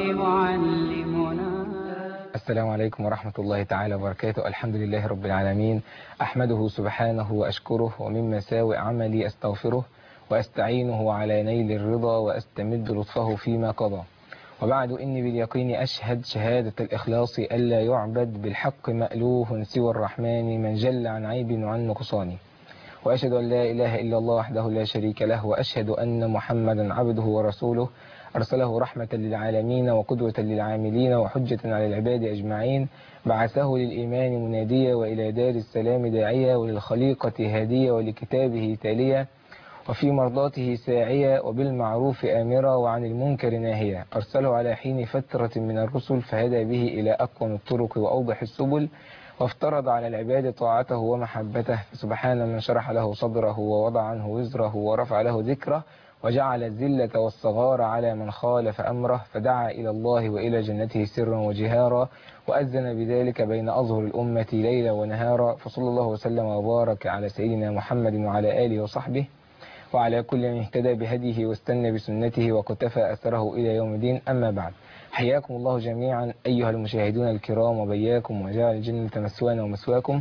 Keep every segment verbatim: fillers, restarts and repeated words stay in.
معلمنا. السلام عليكم ورحمة الله تعالى وبركاته. الحمد لله رب العالمين، أحمده سبحانه وأشكره، ومن مساوئ عملي أستغفره وأستعينه على نيل الرضا وأستمد لطفه فيما قضى. وبعد إني باليقين أشهد شهادة الإخلاص ألا يعبد بالحق مألوه سوى الرحمن من جل عن عيب وعن نقصان، وأشهد أن لا إله إلا الله وحده لا شريك له، وأشهد أن محمدا عبده ورسوله أرسله رحمة للعالمين وقدوة للعاملين وحجة على العباد أجمعين، بعثه للإيمان مناديا وإلى دار السلام داعيا وللخليقة هاديا ولكتابه تاليا وفي مرضاته ساعيا وبالمعروف آمرا وعن المنكر ناهيا، أرسله على حين فترة من الرسل فهدى به إلى أقوم الطرق وأوضح السبل، وافترض على العباد طاعته ومحبته، فسبحان من شرح له صدره ووضع عنه وزره ورفع له ذكره وجعل الذلة والصغار على من خالف أمره، فدعا إلى الله وإلى جنته سرا وجهارا، وأذن بذلك بين أظهر الأمة ليلا ونهارا. فصلى الله وسلم وبارك على سيدنا محمد وعلى آله وصحبه وعلى كل من اهتدى بهديه واستنى بسنته وقتفى أثره إلى يوم الدين. أما بعد، حياكم الله جميعا أيها المشاهدون الكرام، وبياكم وجعل الجنة مسوانا ومسواكم،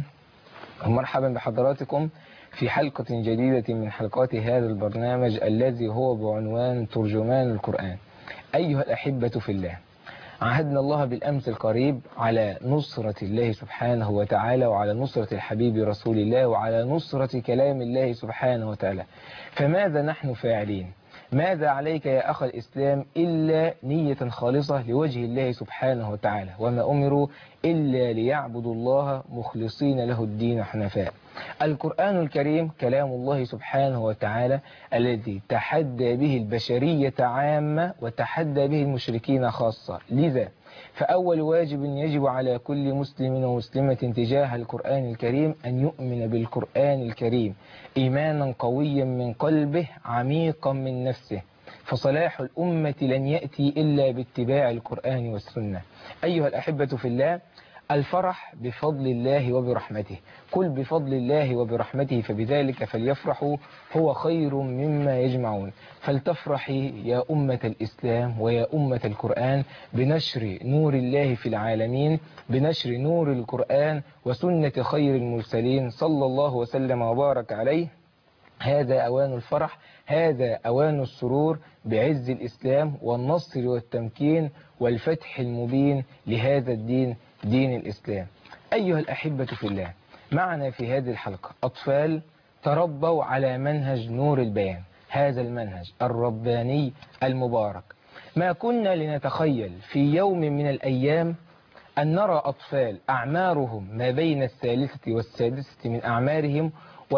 ومرحبا بحضراتكم في حلقة جديدة من حلقات هذا البرنامج الذي هو بعنوان ترجمان القرآن. أيها الأحبة في الله، عهدنا الله بالأمس القريب على نصرة الله سبحانه وتعالى، وعلى نصرة الحبيب رسول الله، وعلى نصرة كلام الله سبحانه وتعالى. فماذا نحن فاعلين؟ ماذا عليك يا أخ الإسلام إلا نية خالصة لوجه الله سبحانه وتعالى، وما أمروا إلا ليعبدوا الله مخلصين له الدين حنفاء. القرآن الكريم كلام الله سبحانه وتعالى الذي تحدى به البشرية عامة وتحدى به المشركين خاصة. لذا فأول واجب يجب على كل مسلم ومسلمة تجاه القرآن الكريم أن يؤمن بالقرآن الكريم إيمانا قويا من قلبه عميقا من نفسه، فصلاح الأمة لن يأتي إلا باتباع القرآن والسنة. أيها الأحبة في الله، الفرح بفضل الله وبرحمته، قل بفضل الله وبرحمته فبذلك فليفرحوا هو خير مما يجمعون. فلتفرحي يا أمة الإسلام ويا أمة القرآن بنشر نور الله في العالمين، بنشر نور القرآن وسنة خير المرسلين صلى الله وسلم وبارك عليه. هذا أوان الفرح، هذا أوان السرور بعز الإسلام والنصر والتمكين والفتح المبين لهذا الدين، دين الإسلام. أيها الأحبة في الله، معنا في هذه الحلقة أطفال تربوا على منهج نور البيان، هذا المنهج الرباني المبارك. ما كنا لنتخيل في يوم من الأيام أن نرى أطفال أعمارهم ما بين الثالثة والسادسة من أعمارهم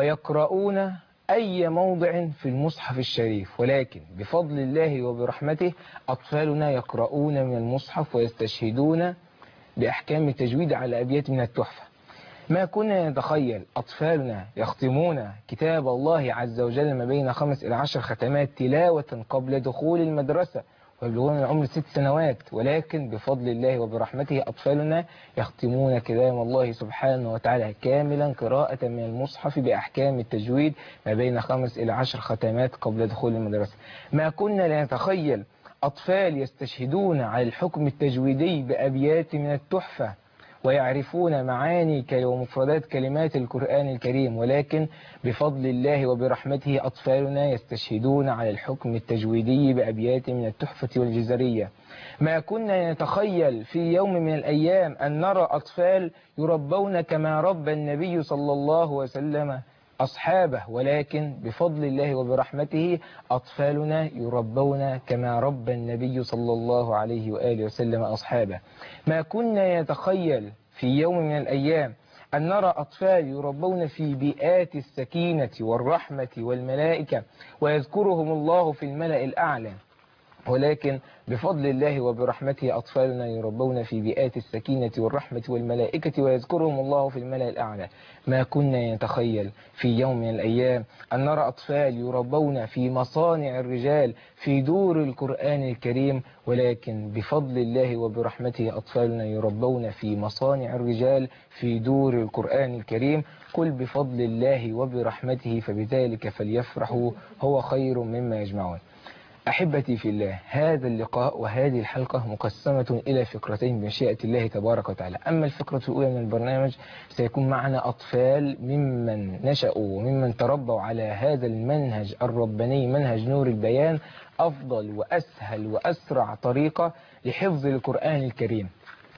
ويقرؤون أي موضع في المصحف الشريف، ولكن بفضل الله وبرحمته أطفالنا يقرؤون من المصحف ويستشهدون بأحكام التجويد على أبيات من التحفة. ما كنا نتخيل أطفالنا يختمون كتاب الله عز وجل ما بين خمس إلى عشر ختمات تلاوة قبل دخول المدرسة ويبلغون من العمر ست سنوات، ولكن بفضل الله وبرحمته أطفالنا يختمون كلام الله سبحانه وتعالى كاملا قراءة من المصحف بأحكام التجويد ما بين خمس إلى عشر ختمات قبل دخول المدرسة. ما كنا لنتخيل أطفال يستشهدون على الحكم التجويدي بأبيات من التحفة ويعرفون معاني ومفردات كلمات القرآن الكريم، ولكن بفضل الله وبرحمته أطفالنا يستشهدون على الحكم التجويدي بأبيات من التحفة والجزرية. ما كنا نتخيل في يوم من الأيام أن نرى أطفال يربون كما ربى النبي صلى الله عليه وسلم أصحابه، ولكن بفضل الله وبرحمته أطفالنا يربون كما ربى النبي صلى الله عليه وآله وسلم أصحابه. ما كنا نتخيل في يوم من الأيام أن نرى أطفال يربون في بيئات السكينة والرحمة والملائكة ويذكرهم الله في الملأ الأعلى، ولكن بفضل الله وبرحمته أطفالنا يربون في بيئات السكينة والرحمة والملائكة ويذكرهم الله في الملأ الأعلى. ما كنا نتخيل في يوم من الأيام أن نرى أطفال يربون في مصانع الرجال في دور القرآن الكريم، ولكن بفضل الله وبرحمته أطفالنا يربون في مصانع الرجال في دور القرآن الكريم. قل بفضل الله وبرحمته فبذلك فليفرحوا هو خير مما يجمعون. أحبتي في الله، هذا اللقاء وهذه الحلقة مقسمة إلى فقرتين بمشيئة الله تبارك وتعالى. أما الفقرة الأولى من البرنامج سيكون معنا أطفال ممن نشأوا وممن تربوا على هذا المنهج الرباني، منهج نور البيان، أفضل وأسهل وأسرع طريقة لحفظ القرآن الكريم.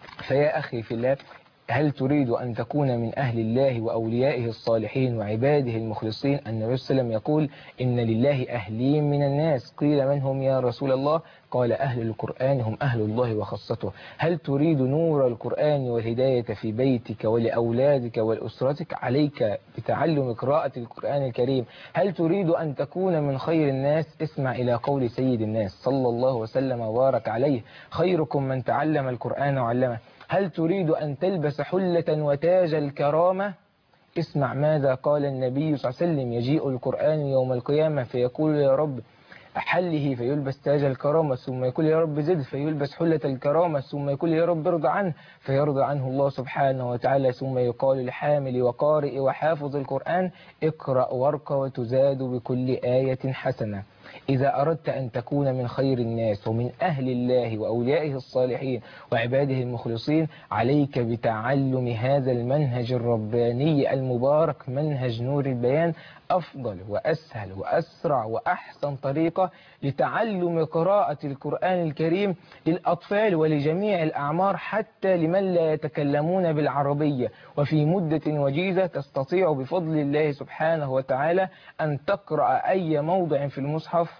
فيا أخي في الله، هل تريد أن تكون من أهل الله وأوليائه الصالحين وعباده المخلصين؟ النبي صلى الله عليه وسلم يقول إن لله أهلين من الناس. قيل من هم يا رسول الله؟ قال أهل القرآن هم أهل الله وخاصته. هل تريد نور القرآن والهداية في بيتك ولأولادك ولأسرتك؟ عليك بتعلم قراءة القرآن الكريم. هل تريد أن تكون من خير الناس؟ اسمع إلى قول سيد الناس صلى الله وسلم وبارك عليه: خيركم من تعلم القرآن وعلمه. هل تريد أن تلبس حلة وتاج الكرامة؟ اسمع ماذا قال النبي صلى الله عليه وسلم: يجيء القرآن يوم القيامة فيقول يا رب أحله، فيلبس تاج الكرامة، ثم يقول يا رب زد، فيلبس حلة الكرامة، ثم يقول يا رب ارضى عنه، فيرضى عنه الله سبحانه وتعالى، ثم يقال لحامل وقارئ وحافظ القرآن: اقرأ وارق وتزاد بكل آية حسنة. إذا أردت أن تكون من خير الناس ومن أهل الله وأوليائه الصالحين وعباده المخلصين، عليك بتعلم هذا المنهج الرباني المبارك، منهج نور البيان. أفضل وأسهل وأسرع وأحسن طريقة لتعلم قراءة القرآن الكريم للأطفال ولجميع الأعمار، حتى لمن لا يتكلمون بالعربية. وفي مدة وجيزة تستطيع بفضل الله سبحانه وتعالى أن تقرأ أي موضع في المصحف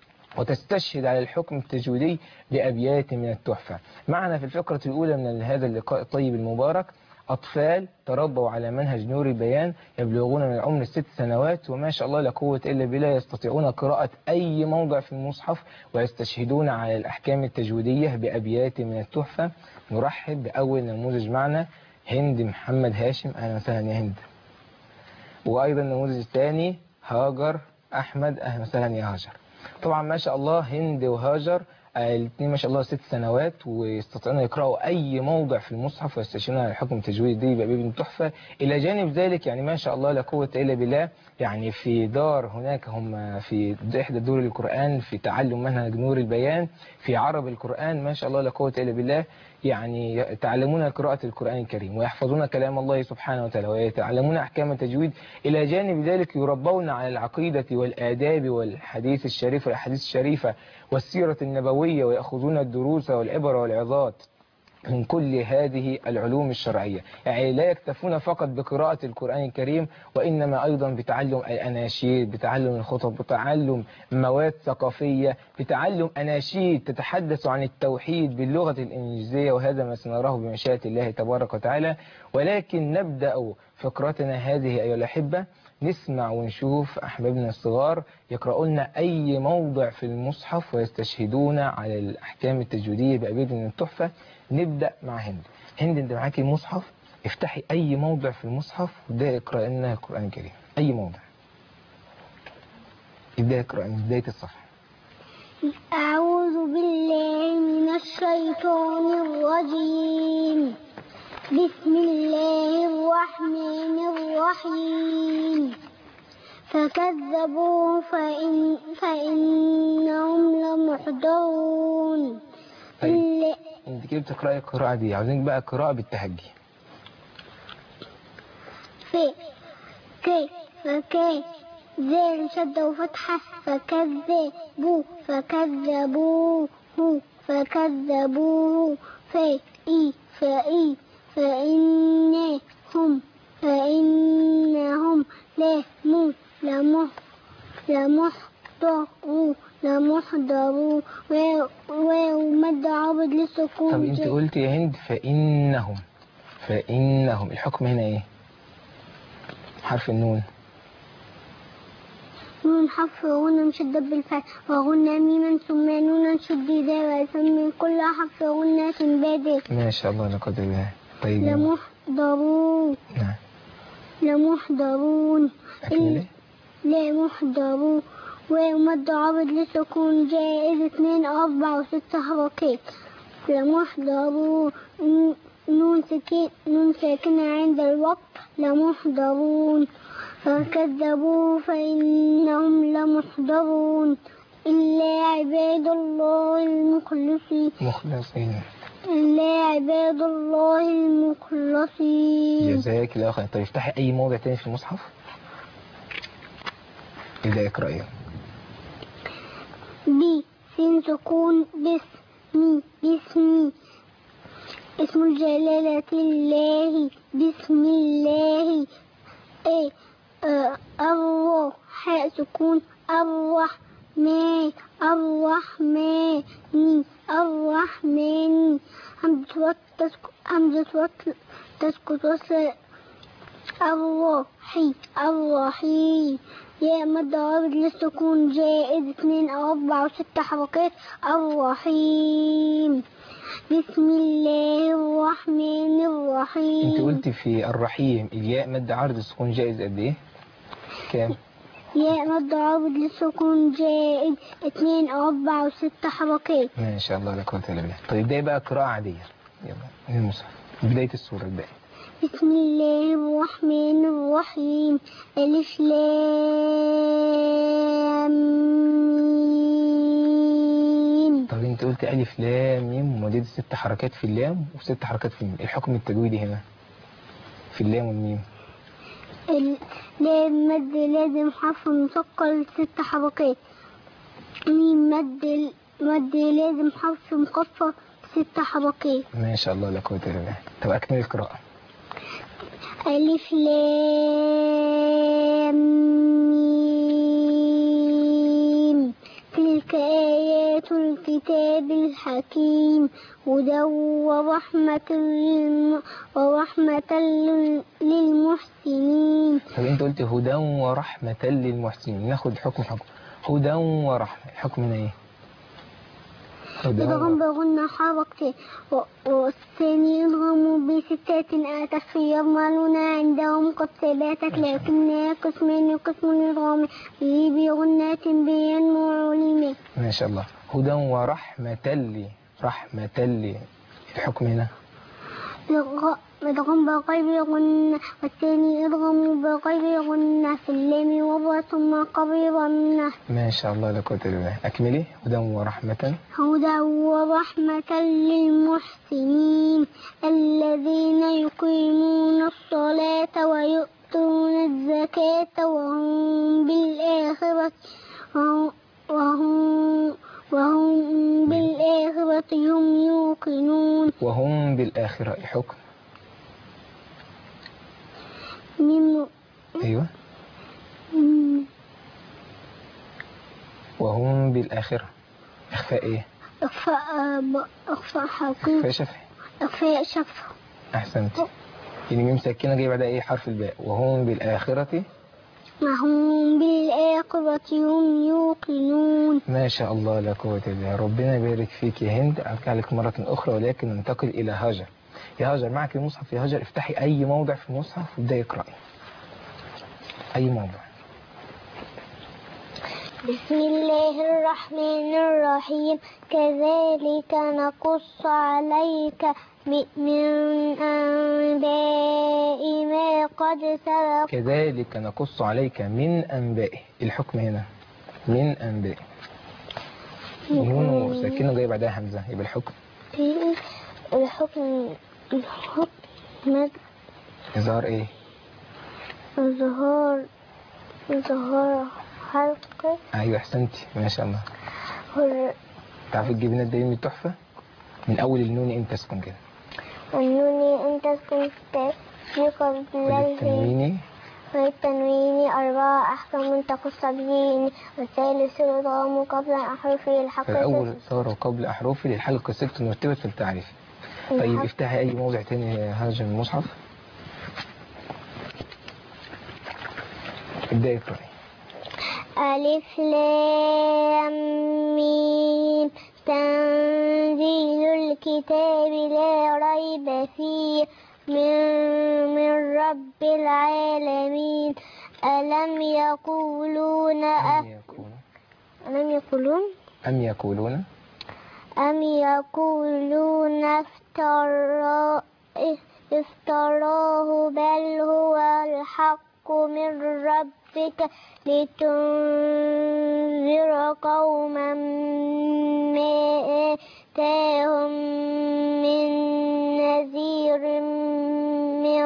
وتستشهد على الحكم التجويدي بأبيات من التحفة. معنا في الفقرة الأولى من هذا اللقاء الطيب المبارك أطفال تربوا على منهج نور البيان، يبلغون من العمر ست سنوات، وما شاء الله لا قوة إلا بالله، يستطيعون قراءة أي موضع في المصحف ويستشهدون على الأحكام التجويدية بأبيات من التحفة. نرحب بأول نموذج معنا، هند محمد هاشم. أهلا وسهلا يا هند. وأيضا النموذج الثاني هاجر أحمد. أهلا وسهلا يا هاجر. طبعا ما شاء الله هند وهاجر الاثنين ما شاء الله ست سنوات ويستطيعون يقرأوا أي موضع في المصحف ويستشهدون على الحكم التجويدي بأبيات تحفة. إلى جانب ذلك يعني ما شاء الله لا قوة إلا بالله، يعني في دار هناك هم في إحدى دور القرآن في تعلم منهج نور البيان في عرب القرآن، ما شاء الله لا قوة إلا بالله، يعني يتعلمون قراءة القرآن الكريم ويحفظون كلام الله سبحانه وتعالى ويتعلمون أحكام التجويد. إلى جانب ذلك يربون على العقيدة والآداب والحديث الشريف والأحاديث الشريفة والسيرة النبوية، ويأخذون الدروس والعبر والعظات من كل هذه العلوم الشرعية. يعني لا يكتفون فقط بقراءة القرآن الكريم، وإنما أيضا بتعلم الأناشيد، بتعلم الخطب، بتعلم مواد ثقافية، بتعلم أناشيد تتحدث عن التوحيد باللغة الإنجليزية، وهذا ما سنراه بمشيئة الله تبارك وتعالى. ولكن نبدأ فقرتنا هذه أيها الأحبة، نسمع ونشوف أحبابنا الصغار يقرؤون لنا أي موضع في المصحف ويستشهدون على الأحكام التجويدية بأبيات من التحفة. نبدأ مع هند. هند انت معاكي مصحف، افتحي اي موضع في المصحف وابدأي اقرأ لنا القرآن الكريم. اي موضع ابدأي اقرأ من بداية الصفحة. أعوذ بالله من الشيطان الرجيم. بسم الله الرحمن الرحيم. فكذبوا فإن فإنهم لمحضرون. طيب انت كده بتقرأي القراءة دي، عاوزينك بقى قراءة بالتهجي. في كي فكي زين شدة وفتحة. فكذبوا فكذبوه فكذبوه. في إي فإي فإنهم فإنهم لهم لمح لمحضروا لمحضروا ومد عبد للسكون. طب انت قلت يا هند فإنهم فإنهم الحكم هنا ايه؟ حرف النون. نون حرف غنة مشدد بالفتح، وغنة ميما ثم نونا شديدة، ويسمي كل حرف غنة بادئ. ما شاء الله لا قدر الله. طيب لمحضرون. نعم لمحضرون. أكمل. لمحضرون ومد عبد للسكون جائز اثنين أربع وست حركات. لمحضرون نون سكين نون ساكنة عند الوقت. لمحضرون. فكذبوا فإنهم لمحضرون. إلا عباد الله المخلصين مخلصين. إلا عباد الله المخلصين. جزاك الله خير. طيب افتحي أي موضع تاني في المصحف. إذا اقرأي. بي سين سكون باسمي باسمي اسم الجلالة الله بسم الله. ايه آه الله حاء سكون الرحمن الرحمن الرحمن همزة وصل همزة وصل تسكت وصل الرحي الرحيم. يا مد عارض للسكون جائز اثنين أو أربعة وست حركات. الرحيم بسم الله الرحمن الرحيم. انت قلت في الرحيم الياء مد عارض السكون جائز قد ايه؟ كام؟ ياء مد عارض للسكون جائز اثنين أو أربعة وست حركات. ما شاء الله لا قوة إلا بالله. طيب ده بقى قراءة عادية. يلا من المصحف بداية السورة ابدأي. بسم الله الرحمن الرحيم. ألف لام ميم. طب انت قلت ألف لام ميم ومديت ست حركات في اللام وست حركات في الميم. الحكم التجويدي هنا في اللام والميم. اللام مد لازم حرف مثقل ست حركات. ميم مد مد لازم حرف مخفف ست حركات. ما شاء الله لا قوة إلا بالله. طب أكمل القراءة. ألف لام ميم. تلك آيات الكتاب الحكيم هدى ورحمة للم... ورحمة للمحسنين. طب انت قلت هدى ورحمة للمحسنين. ناخد حكم حكم هدى ورحمة. الحكم هنا ايه؟ إدغام بغن حركتين والثاني يدغم بستات آتت يضمنون عندهم قد ثباتت لكنها قسمين قسم الإدغام به بغنات بين معلمين. ما شاء الله. هدى ورحمة لي رحمة لي. الحكم هنا إدغام بغير غنة والثاني إدغام بغير غنة في اللام وضع ثم قبل غنة. ما شاء الله لا قوة إلا بالله. أكملي. هدى ورحمة هدى ورحمة للمحسنين الذين يقيمون الصلاة ويؤتون الزكاة وهم بالآخرة وهم وهم بالآخرة هم يوقنون. وهم بالآخرة. الحكم من أيوة. وهم بالآخرة. إخفاء إيه؟ إخفاء إخفاء حقيقي. إخفاء شفهي. إخفاء شفهي. أحسنت. يعني ميم ساكنة جاي بعدها إيه؟ حرف الباء. وهم بالآخرة وهم بالآخرة هم يوقنون. ما شاء الله لا قوة إلا بالله. ربنا يبارك فيك يا هند. أرجع لك مرة أخرى ولكن ننتقل إلى هاجر. يا هاجر معك المصحف. يا هاجر افتحي أي موضع في المصحف وابدأي اقرأي أي موضع. بسم الله الرحمن الرحيم. كذلك نقص عليك من أنباء ما قد سبق. كذلك نقص عليك من أنبائه. الحكم هنا من أنبائه. نون ساكنة جاي بعدها همزة. يبقى الحكم الحكم الحكم إظهار إيه؟ إظهار إظهار حلقة. أيوة أحسنتي ما شاء الله. هر... تعرفي تجيبي لنا الدليل من التحفة من أول النون أنت تسكن كده. النون أنت تسكن في قبل التنوين والتنوين أربعة أحكام تخص به. والثالث الإدغام قبل أحرفه الحق. الأول صار قبل أحرفه للحلقة ست مرتبة في التعريف. طيب افتحي أي موضع تاني يا هاجر المصحف. ابدأي اقرأي. ألف لام ميم. تنزيل الكتاب لا ريب فيه من, من رب العالمين. ألم يقولون أم يقولون ألم يقولون أم يقولون أم يقولون افتراه افتراه بل هو الحق الحق من ربك لتنذر قوما ما آتاهم من نذير من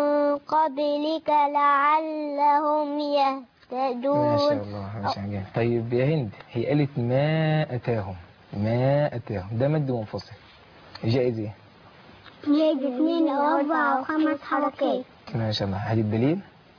قبلك لعلهم يهتدون. ما شاء الله ما شاء الله. طيب يا هند، هي قالت ما أتاهم، ما أتاهم ده مد منفصل، جائز ايه؟ جائز اثنين أو أربع أو خمس حركات. ما شاء الله. هل الدليل؟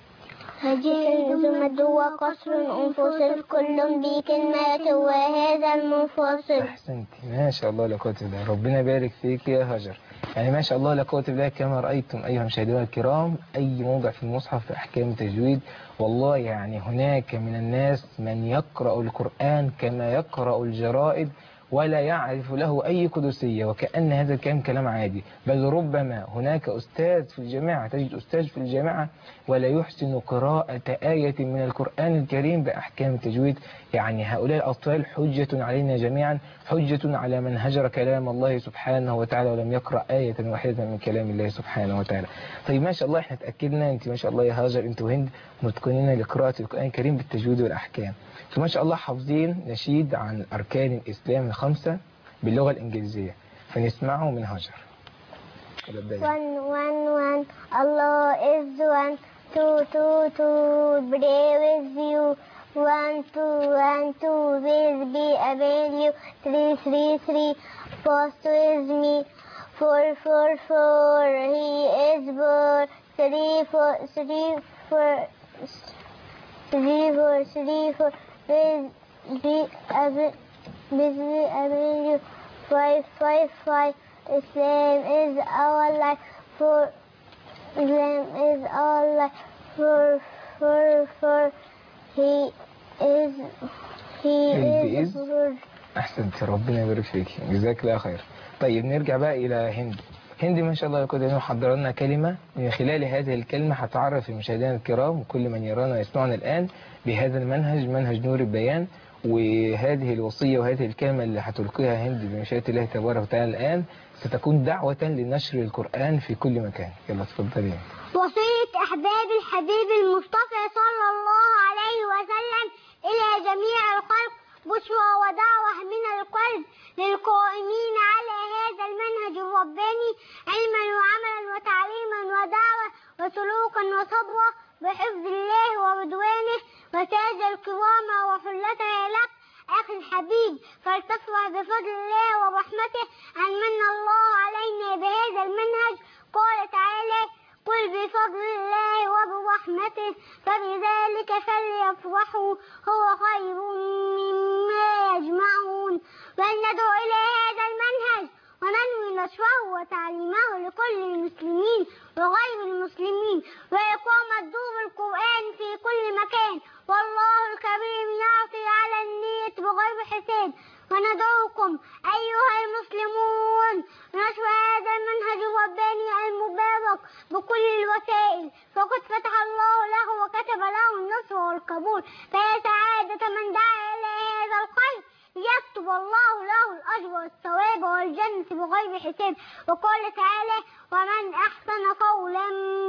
جائز مد وقصر انفصل كل بكلمة وهذا المنفصل. أحسنتي، ما شاء الله لا قوة إلا بالله. ربنا يبارك فيك يا هاجر. يعني ما شاء الله لا قوة إلا بالله. كما رأيتم أيها المشاهدون الكرام، أي موضع في المصحف في أحكام تجويد، والله يعني هناك من الناس من يقرأ القرآن كما يقرأ الجرائد ولا يعرف له أي قدسية، وكأن هذا الكلام كلام عادي. بل ربما هناك أستاذ في الجامعة، تجد أستاذ في الجامعة ولا يحسن قراءة آية من القرآن الكريم بأحكام التجويد. يعني هؤلاء الأطفال حجة علينا جميعا، حجة على من هجر كلام الله سبحانه وتعالى ولم يقرأ آية واحدة من كلام الله سبحانه وتعالى. طيب ما شاء الله، احنا اتأكدنا انت ما شاء الله يا هاجر انت وهند متقنين لقراءة القرآن الكريم بالتجويد والأحكام، فما شاء الله حافظين نشيد عن أركان الإسلام الخمسة باللغة الإنجليزية، فنسمعه من هاجر. One, one, one, Allah is one. Two, two, two, pray with you. One, two, one, two, will be avail you. Three, three, three, first is me. Four, four, four, he is born. Three, four, three, four, three, four, three, four, will be avail you. Five, five, five, Islam is our life. Four, Islam is our life. Four, four, four, he is, he is, is. أحسنت، ربنا يبارك فيك، جزاك الله خير. طيب نرجع بقى إلى هند. هند ما شاء الله كده محضر لنا كلمة، من خلال هذه الكلمة هتعرف المشاهدين الكرام وكل من يرانا ويسمعنا الآن بهذا المنهج، منهج نور البيان، وهذه الوصية وهذه الكلمة اللي هتلقيها هند بمشيئة الله تبارك وتعالى الآن ستكون دعوة لنشر القرآن في كل مكان. يلا تفضلي. وصية أحباب الحبيب المصطفى صلى الله عليه وسلم إلى جميع الخلق، بشرى ودعوة من القلب للقائمين على هذا المنهج الرباني، علما وعملا وتعليما ودعوة وسلوكا وصبرا بحفظ الله ورضوانه وتاج الكرامة وحلتها لك أخي الحبيب، فلتفرح بفضل الله ورحمته أن من الله علينا بهذا المنهج. قال تعالى: قل بفضل الله وبرحمته فبذلك فليفرحوا هو خير مما يجمعون. ولندعو إلى هذا المنهج وننوي نشره وتعليمه لكل المسلمين وغير المسلمين، وإقامة دور القرآن في كل مكان، والله الكريم يعطي على النية بغير حساب. وندعوكم أيها المسلمون نشر هذا المنهج الرباني المبارك بكل الوسائل، فقد فتح الله له وكتب له النصر والقبول، فيا سعادة من دعا إلى هذا الخير يكتب الله له الأجر والثواب والجنة بغير حساب. وقال تعالى: ومن أحسن قولا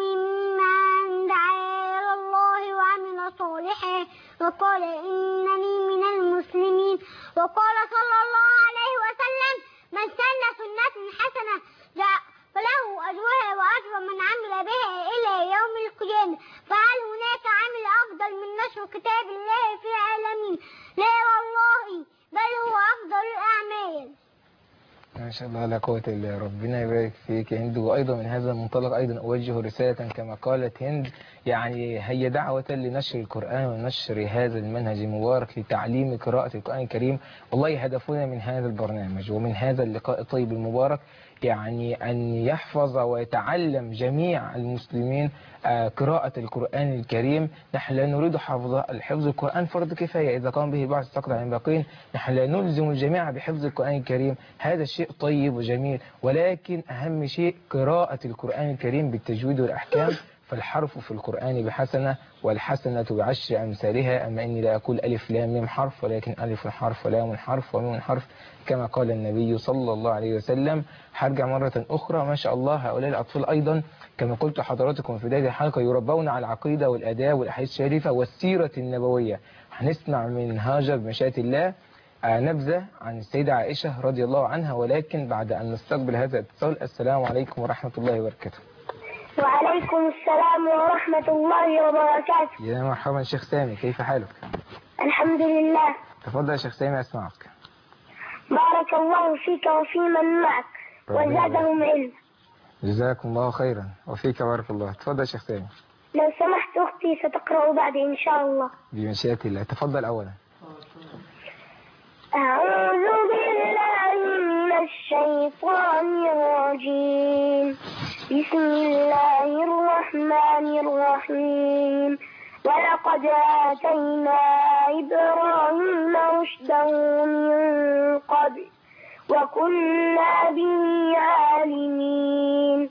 ممن دعا إلى الله وعمل صالحا وقال إنني من المسلمين. وقال صلى الله عليه وسلم: من سن سنة حسنة فله أجرها وأجر من عمل بها إلى يوم القيامة. فهل هناك عمل أفضل من نشر كتاب الله في العالمين؟ لا والله، بل هو أفضل الأعمال. ما شاء الله لا قوة إلا ربنا يبارك فيك يا هند. وأيضا من هذا المنطلق أيضا أوجه رسالة كما قالت هند، يعني هي دعوة لنشر القرآن ونشر هذا المنهج المبارك لتعليم قراءة القرآن الكريم. والله هدفنا من هذا البرنامج ومن هذا اللقاء الطيب المبارك يعني أن يحفظ ويتعلم جميع المسلمين قراءة القرآن الكريم. نحن لا نريد حفظ الحفظ القرآن فرض كفاية، إذا قام به بعض سقط عن الباقين. نحن لا نلزم الجميع بحفظ القرآن الكريم، هذا شيء طيب وجميل، ولكن أهم شيء قراءة القرآن الكريم بالتجويد والأحكام. فالحرف في القرآن بحسنة والحسنة بعشر أمثالها. أما إني لا أقول ألف لام ميم حرف، ولكن ألف حرف ولام حرف وميم حرف كما قال النبي صلى الله عليه وسلم. هرجع مرة أخرى. ما شاء الله هؤلاء الأطفال أيضا كما قلت حضراتكم في بداية الحلقة يربون على العقيدة والأداء والأحاديث الشريفة والسيرة النبوية. هنسمع من هاجر بمشيئة الله نبذة عن السيدة عائشة رضي الله عنها، ولكن بعد أن نستقبل هذا الاتصال. السلام عليكم ورحمة الله وبركاته. وعليكم السلام ورحمة الله وبركاته. يا مرحبا شيخ سامي، كيف حالك؟ الحمد لله. تفضل يا شيخ سامي أسمعك. بارك الله فيك وفي من معك وزادهم علما. جزاكم الله خيرا وفيك بارك الله. تفضل يا شيخ سامي. لو سمحت أختي ستقرأ بعد إن شاء الله. بمشيئة الله. تفضل أولا. أعوذ بالله من الشيطان الرجيم. بسم الله الرحمن الرحيم. ولقد آتينا إبراهيم رشده من قبل وكنا به عالمين.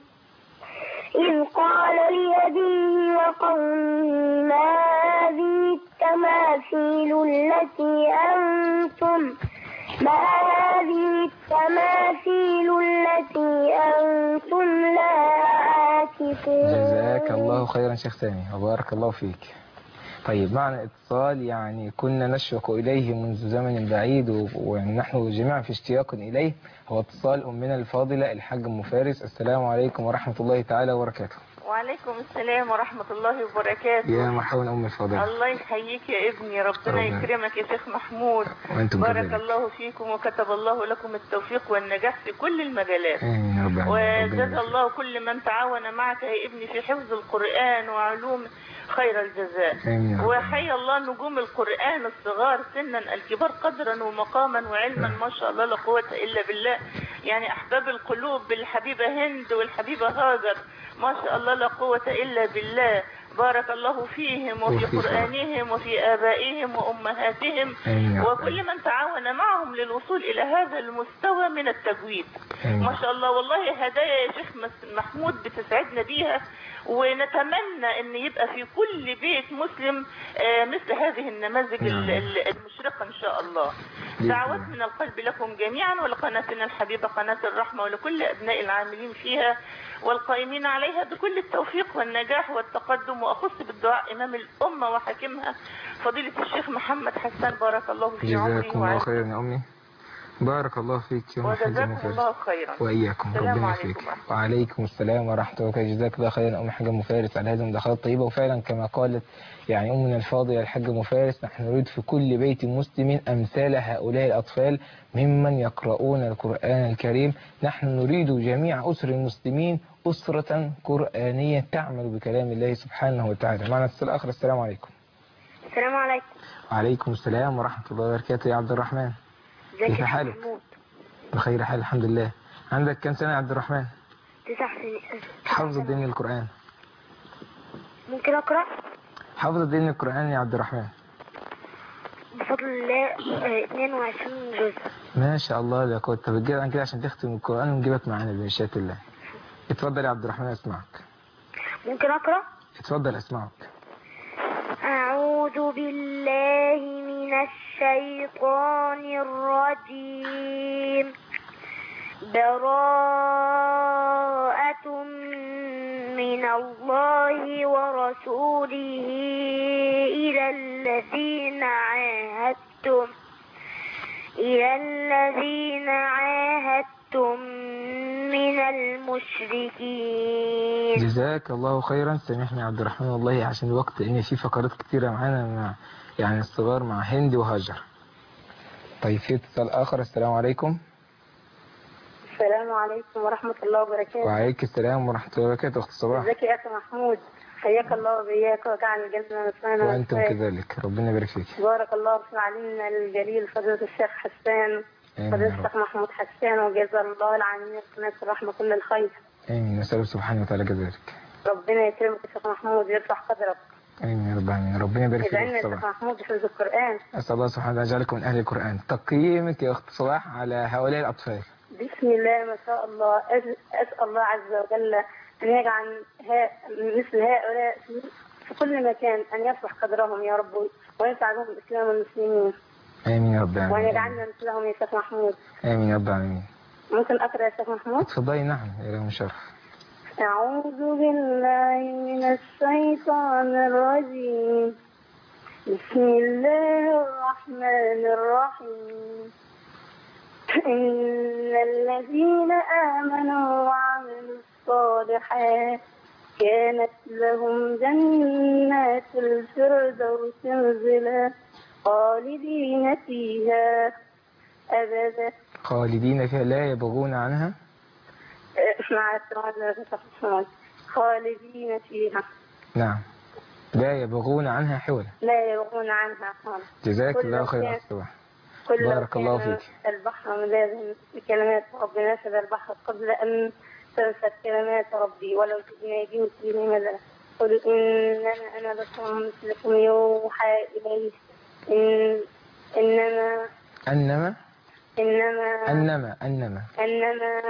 إذ قال لأبيه وقومه ما هذه التماثيل التي أنتم ما هذه التماثيل التي أنتم لها عاكفون. جزاك الله خيرا شيخ سامي وبارك الله فيك. طيب معنا اتصال يعني كنا نشوق إليه منذ زمن بعيد ونحن جميعا في اشتياق إليه. هو اتصال أمنا الفاضلة الحاج أم فارس. السلام عليكم ورحمة الله تعالى وبركاته. وعليكم السلام ورحمة الله وبركاته. يا مرحبا أم الفاضلة. الله يحييك يا ابني، ربنا يكرمك يا شيخ محمود. بارك كذلك. الله فيكم وكتب الله لكم التوفيق والنجاح في كل المجالات. وجزا الله كل من تعاون معك يا ابني في حفظ القرآن وعلوم خير الجزاء. وحي الله نجوم القرآن الصغار سنا الكبار قدرا ومقاما وعلما ما شاء الله لا قوة إلا بالله. يعني أحباب القلوب بالحبيبة هند والحبيبة هاجر ما شاء الله لا قوة إلا بالله. بارك الله فيهم وفي قرآنهم وفي آبائهم وأمهاتهم وكل من تعاون معهم للوصول إلى هذا المستوى من التجويد. ما شاء الله والله هدايا يا شيخ محمود بتسعدنا بيها، ونتمنى أن يبقى في كل بيت مسلم مثل هذه النماذج المشرقة إن شاء الله. دعوات من القلب لكم جميعا ولقناتنا الحبيبة قناة الرحمة ولكل أبناء العاملين فيها والقائمين عليها بكل التوفيق والنجاح والتقدم. وأخص بالدعاء إمام الأمة وحكمها فضيلة الشيخ محمد حسان بارك الله في عمره. جزاكم الله خيرا يا أمي. بارك الله فيك يا وجزاكم الله خيرا. وإياكم ربنا يفيك. وعليكم السلام ورحمة الله وبركاته. جزاك الله خيرا أم حاجة أم فارس على هذه المداخلات الطيبة. وفعلا كما قالت يعني أمنا الفاضلة الحاجة أم فارس نحن نريد في كل بيت مسلم أمثال هؤلاء الأطفال ممن يقرؤون القرآن الكريم. نحن نريد جميع أسر المسلمين أسرة قرآنية تعمل بكلام الله سبحانه وتعالى. معنا اتصال آخر. السلام عليكم. السلام عليكم. وعليكم السلام ورحمة الله وبركاته. يا عبد الرحمن كيف حالك؟ بخير حال الحمد لله. عندك كم سنة يا عبد الرحمن؟ تسع سنين. حافظ قد ايه من القرآن؟ ممكن أقرأ؟ حافظ قد ايه من القرآن يا عبد الرحمن؟ بفضل الله اثنين وعشرين جزء. ما شاء الله يا قوة. طب الجد عن كده عشان تختم القرآن ونجيبك معانا بمشيئة الله. اتفضل يا عبد الرحمن أسمعك. ممكن أقرأ؟ اتفضل أسمعك. أعوذ بالله من الشيطان الرجيم. براءة من الله ورسوله إلى الذين عاهدتم إلى الذين عاهدتم من المشركين. جزاك الله خيرا. سامحني يا عبد الرحمن والله عشان الوقت لأن في فقرات كتيرة معانا مع يعني الصغار مع هند وهاجر. طيب في اتصال آخر. السلام عليكم. السلام عليكم ورحمة الله وبركاته. وعليك السلام ورحمة الله وبركاته. أخت صباح. ازيك يا أخي محمود؟ حياك الله وبياك وجعل الجنة مثوانا. وأنتم كذلك ربنا يبارك فيك. بارك الله في علمنا الجليل فضيلة الشيخ حسان فضيلة الشيخ محمود حسان وجزا الله العالمين قناة الرحمة كل الخير. آمين. نسأله سبحانه وتعالى كذلك. ربنا يكرمك يا شيخ محمود ويرفع قدرك. آمين يا رب العالمين. ربنا يبارك فيك. يا شيخ محمود بحفظ القرآن. أسأل الله سبحانه وتعالى يجعلكم من أهل القرآن. تقييمك يا أخت صلاح على هؤلاء الأطفال؟ بسم الله ما شاء الله. أسأل الله عز وجل أن يجعل مثل هؤلاء في كل مكان، أن يصلح قدرهم يا رب وينفع بهم الإسلام والمسلمين. آمين يا رب العالمين. وأن يجعلنا مثلهم يا شيخ محمود. آمين يا رب العالمين. ممكن أقرأ يا شيخ محمود؟ اتفضلي. نعم يا له شرف. أعوذ بالله من الشيطان الرجيم. بسم الله الرحمن الرحيم. إن الذين آمنوا وعملوا الصالحات كانت لهم جنات الفردوس نزلا خالدين فيها أبدا. خالدين فيها لا يبغون عنها. خالدين فيها. نعم. لا يبغون عنها حولا. لا يبغون عنها حولا. جزاك الله خير الصباح. بارك الله فيك. البحر مدادا بكلمات ربنا نفذ البحر قبل أن تنفذ كلمات ربي ولو جئنا بمثله مددا. قل إنما أنا بشر مثلكم يوحى إليه إن إنما إنما إنما إنما إنما إنما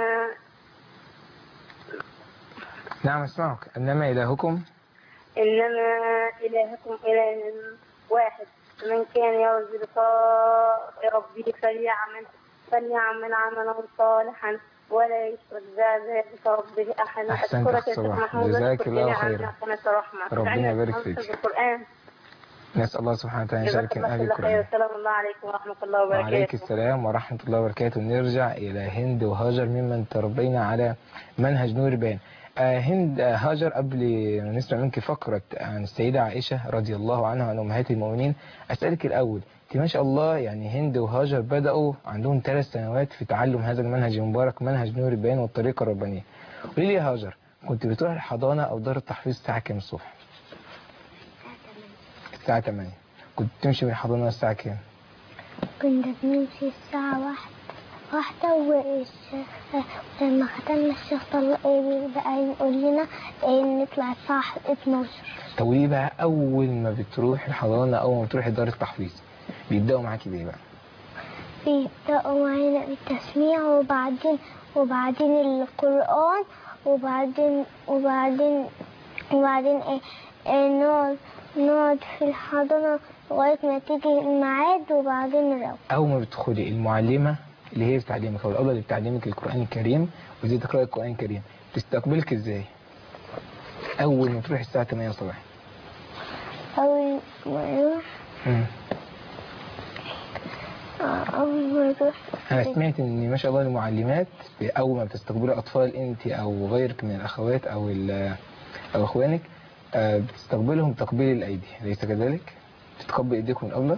نعم أسمعك. إنما إلهكم إنما إلهكم إله واحد فمن كان يرجو لقاء ربه فليعمل فليعمل عملا صالحا ولا يشرك بعبادة ربه أحدا. أحسنت الصباح. جزاك الله خيرا. ربنا يبارك فيك. نسأل الله سبحانه وتعالى يشارك أهل القرآن. السلام الله عليكم ورحمة الله وبركاته. وعليك السلام ورحمة الله وبركاته. نرجع إلى هند وهاجر ممن تربينا على منهج نور بيان. آه هند آه هاجر، قبل ما نسمع منك فقرة عن السيدة عائشة رضي الله عنها عن أمهات المؤمنين، أسألك الأول، انت ما شاء الله يعني هند وهاجر بدأوا عندهم ثلاث سنوات في تعلم هذا المنهج المبارك، منهج نور البيان والطريقة الربانية. قولي لي يا هاجر، كنت بتروح الحضانة أو دار التحفيظ الساعة كام الصبح؟ الساعة ثمانية. كنت تمشي من الحضانة الساعة كام؟ كنا بنمشي الساعة واحدة واحدة والشيخ لما ختمنا الشيخ طلع بقى يقول لنا نطلع الساعة اتناشر. طب وليه بقى أول ما بتروح الحضانة أول ما بتروح دار التحفيظ بيبدأوا معاكي بإيه بقى؟ بيبدأوا معانا بالتسميع وبعدين وبعدين القرآن وبعدين وبعدين وبعدين إيه, إيه نقعد نقعد في الحضانة لغاية ما تيجي الميعاد وبعدين نروح. أول ما بتدخلي المعلمة اللي هي بتعلمك أو الأولى اللي بتعلمك القرآن الكريم وإزاي تقرأي القرآن الكريم تستقبلك إزاي؟ أول ما تروح الساعة ثمانية صباحا. أول ما نروح أول ما نروح أنا سمعت إن ما شاء الله المعلمات أول ما بتستقبلي أطفال أنت أو غيرك من الأخوات أو أو إخوانك بتستقبلهم تقبيل الأيدي، أليس كذلك؟ تتقبل إيديكم الأولى؟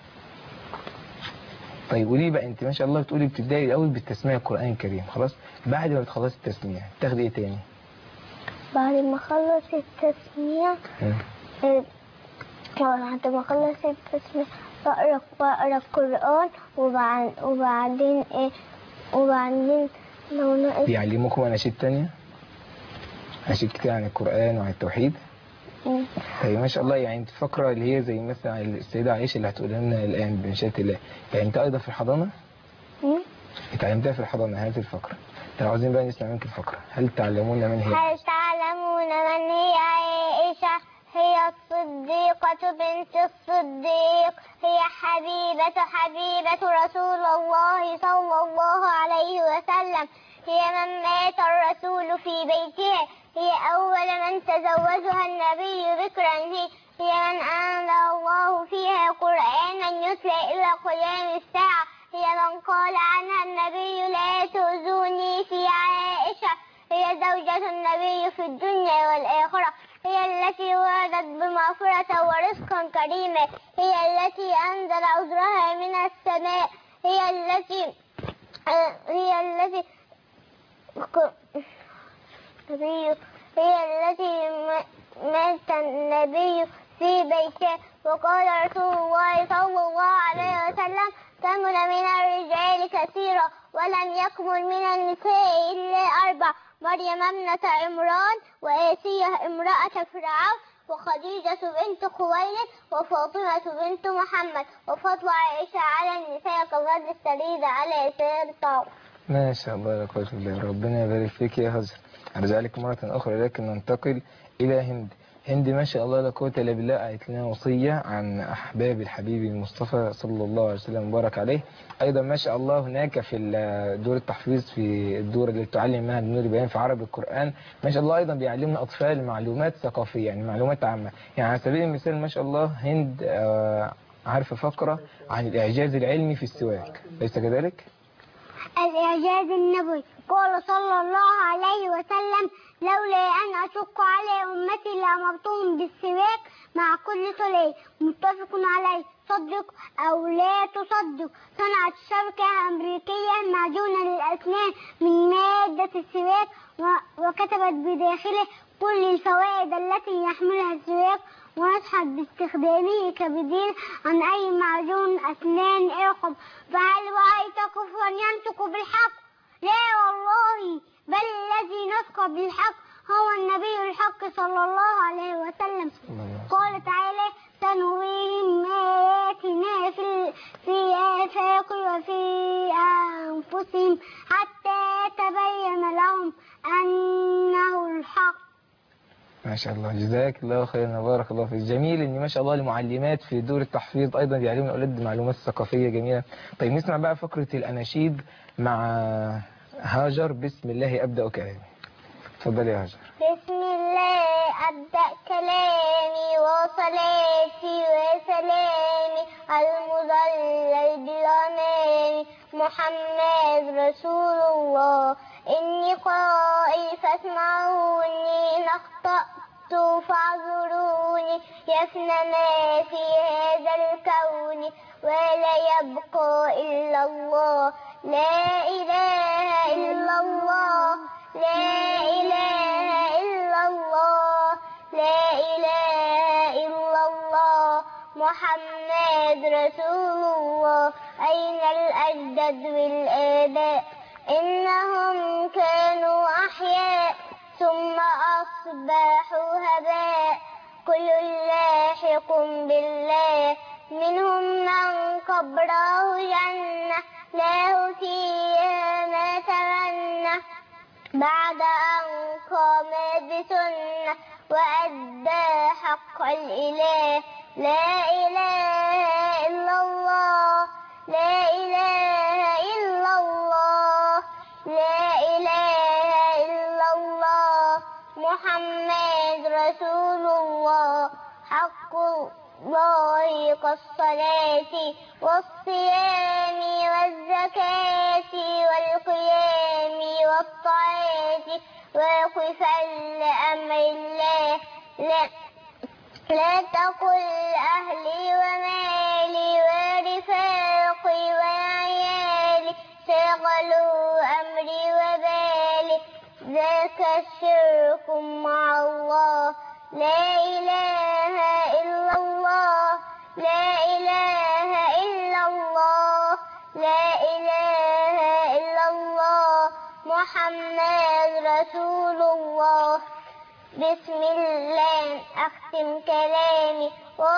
طيب وليه بقى انت ما شاء الله بتقولي بتبداي الاول بالتسميع القرآن الكريم، خلاص بعد ما بتخلصي التسميع تاخدي ايه تاني؟ بعد ما اخلص التسميع اه بعد ما اخلص التسميع بقرا بقرا القرآن وبعد وبعدين ايه وبعدين لو ناقص بيعلموكم اناشيد تانية؟ اناشيد كتير عن القرآن وعن التوحيد؟ طيب ما شاء الله. يعني انت فقرة اللي هي زي مثلا السيدة عائشة اللي هتقول لنا الآن بمشيئة الله، يعني انت أيضا في الحضانة؟ امم اتعلمتها في الحضانة هذه الفقرة. طيب عاوزين بقى نسمع منك الفقرة. هل تعلمون من هي؟ هل تعلمون من هي عائشة؟ هي الصديقة بنت الصديق، هي حبيبة حبيبة رسول الله صلى الله عليه وسلم، هي من مات الرسول في بيته، هي أول من تزوجها النبي بكرا، هي هي من أنزل الله فيها قرآنا يتلى إلى قيام الساعة، هي من قال عنها النبي لا تؤذوني في عائشة، هي زوجة النبي في الدنيا والآخرة، هي التي وعدت بمغفرة ورزقا كريما، هي التي أنزل عذرها من السماء، هي التي هي التي هي التي مات النبي في بيته، وقال رسول الله صلى الله عليه وسلم كمل من الرجال كثيرا ولم يكمل من النساء إلا أربع: مريم ابنة عمران، وآسية امرأة فرعون، وخديجة بنت خويلد، وفاطمة بنت محمد، وفضل عائشة على النساء كفضل السريد على سائر الطعام. ما شاء الله لا قوة إلا بالله. ربنا يبارك فيك يا هاجر. أرجع لك مرة أخرى لكن ننتقل إلى هند. هند ما شاء الله لا قوة إلا بالله قالت لنا وصية عن أحباب الحبيب المصطفى صلى الله عليه وسلم وبارك عليه. أيضا ما شاء الله هناك في دور التحفيظ في الدورة اللي تعلم منها بنور بيان في عربي القرآن ما شاء الله أيضا بيعلمنا أطفال معلومات ثقافية يعني معلومات عامة. يعني على سبيل المثال ما شاء الله هند آه عارفة فقرة عن الإعجاز العلمي في السواك، أليس كذلك؟ الإعجاز النبوي قال صلى الله عليه وسلم لولا أن أشق على أمتي لأمرتهم بالسواك مع كل صلاة. متفق عليه. صدق أو لا تصدق صنعت شركة أمريكية معجونة للأسنان من مادة السواك وكتبت بداخله كل الفوائد التي يحملها السواك ونصحت باستخدامه كبديل عن أي معجون أسنان آخر. فهل رأيت كفرا ينطق بالحق؟ لا والله، بل الذي نطق بالحق هو النبي الحق صلى الله عليه وسلم. قال تعالى سنريهم آياتنا في في آفاق وفي أنفسهم حتى يتبين لهم أنه الحق. ما شاء الله جزاك الله خيرا وبارك الله فيك. جميل ان ما شاء الله المعلمات في دور التحفيظ ايضا بيعلموا الاولاد معلومات ثقافيه جميله. طيب نسمع بقى فقره الاناشيد مع هاجر. بسم الله ابدا كلامي. اتفضلي يا هاجر. بسم الله ابدا كلامي وصلاتي وسلامي على المضلل بالامام محمد رسول الله. إني قائل فاسمعوني إن أخطأت فاعذروني يفنى ما في هذا الكون ولا يبقى إلا الله. لا إله إلا الله لا إله إلا الله لا إله إلا الله محمد رسول الله. أين الأجداد والآباء إنهم كانوا أحياء ثم أصبحوا هباء كل لاحق بالله منهم من قبره جنة له فيها ما تمنى بعد أن قام بسنة وأدى حق الإله. لا إله إلا الله لا إله إلا الله لا إله إلا الله محمد رسول الله. حق الله كالصلاة والصيام والزكاة والقيام والطاعة وقفا لأمر الله. لا, لا تقل أهلي ومالي ورفاقي وعيالي شغلوا أمري وبالي ذاك الشرك مع الله. لا إله إلا الله لا إله إلا الله لا إله إلا الله محمد رسول الله. بسم الله أختم كلامي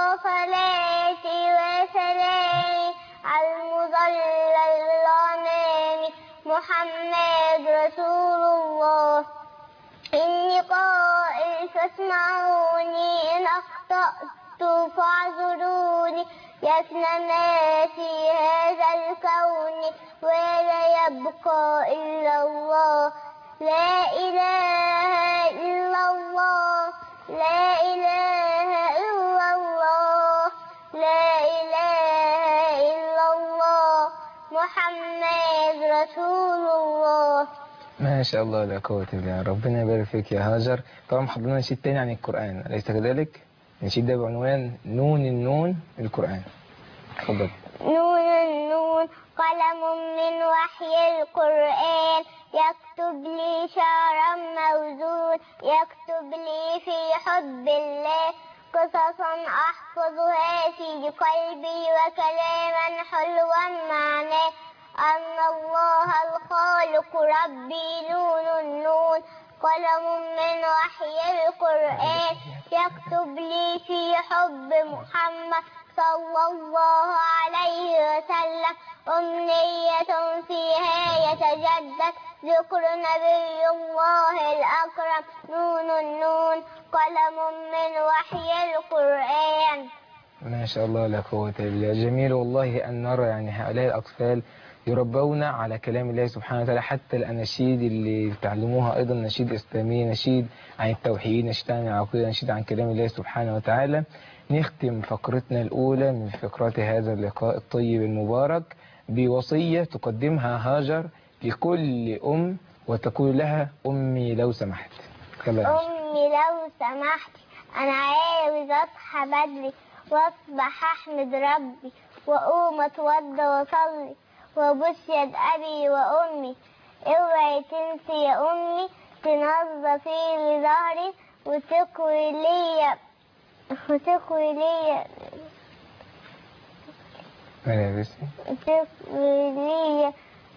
وصلاتي وسلامي على المضلل الأمامي محمد رسول الله. إني قائل فاسمعوني إن أخطأت فاعذروني يفنى ما في هذا الكون ولا يبقى إلا الله. لا إله إلا الله لا إله إلا الله لا إله إلا الله محمد رسول الله. ما شاء الله لا قوة إلا بالله. ربنا يبارك فيك يا هاجر. طبعا حضرنا نشيد تاني عن القرآن أليس كذلك؟ نشيد ده بعنوان نون النون القرآن. اتفضل. نون النون قلم من وحي القرآن يكتب لي شعرا موزون يكتب لي في حب الله قصصا أحفظها في قلبي وكلاما حلوا معناه أن الله الخالق ربي نون النون قلم من وحي القرآن يكتب لي في حب محمد صلى الله عليه وسلم أمنية فيها يتجدد ذكر نبي الله الأكرم نون النون قلم من وحي القرآن. ما شاء الله لا قوة إلا بالله. جميل والله أن نرى يعني هؤلاء الأطفال يربون على كلام الله سبحانه وتعالى. حتى الأناشيد اللي تعلموها أيضا نشيد إسلامي، نشيد عن التوحيد، نشيد عن العقيدة، نشيد عن كلام الله سبحانه وتعالى. نختم فقرتنا الأولى من فقرات هذا اللقاء الطيب المبارك بوصية تقدمها هاجر لكل أم وتقول لها أمي لو سمحت. أمي لو سمحت أنا عاوز أصحى بدري وأصبح أحمد ربي وأقوم أتوضى وأصلي وأبوس يد أبي وأمي. اوعي تنسي يا أمي تنظفي لي ظهري وتكوي لي وتكوي لي ملابسي وتكوي لي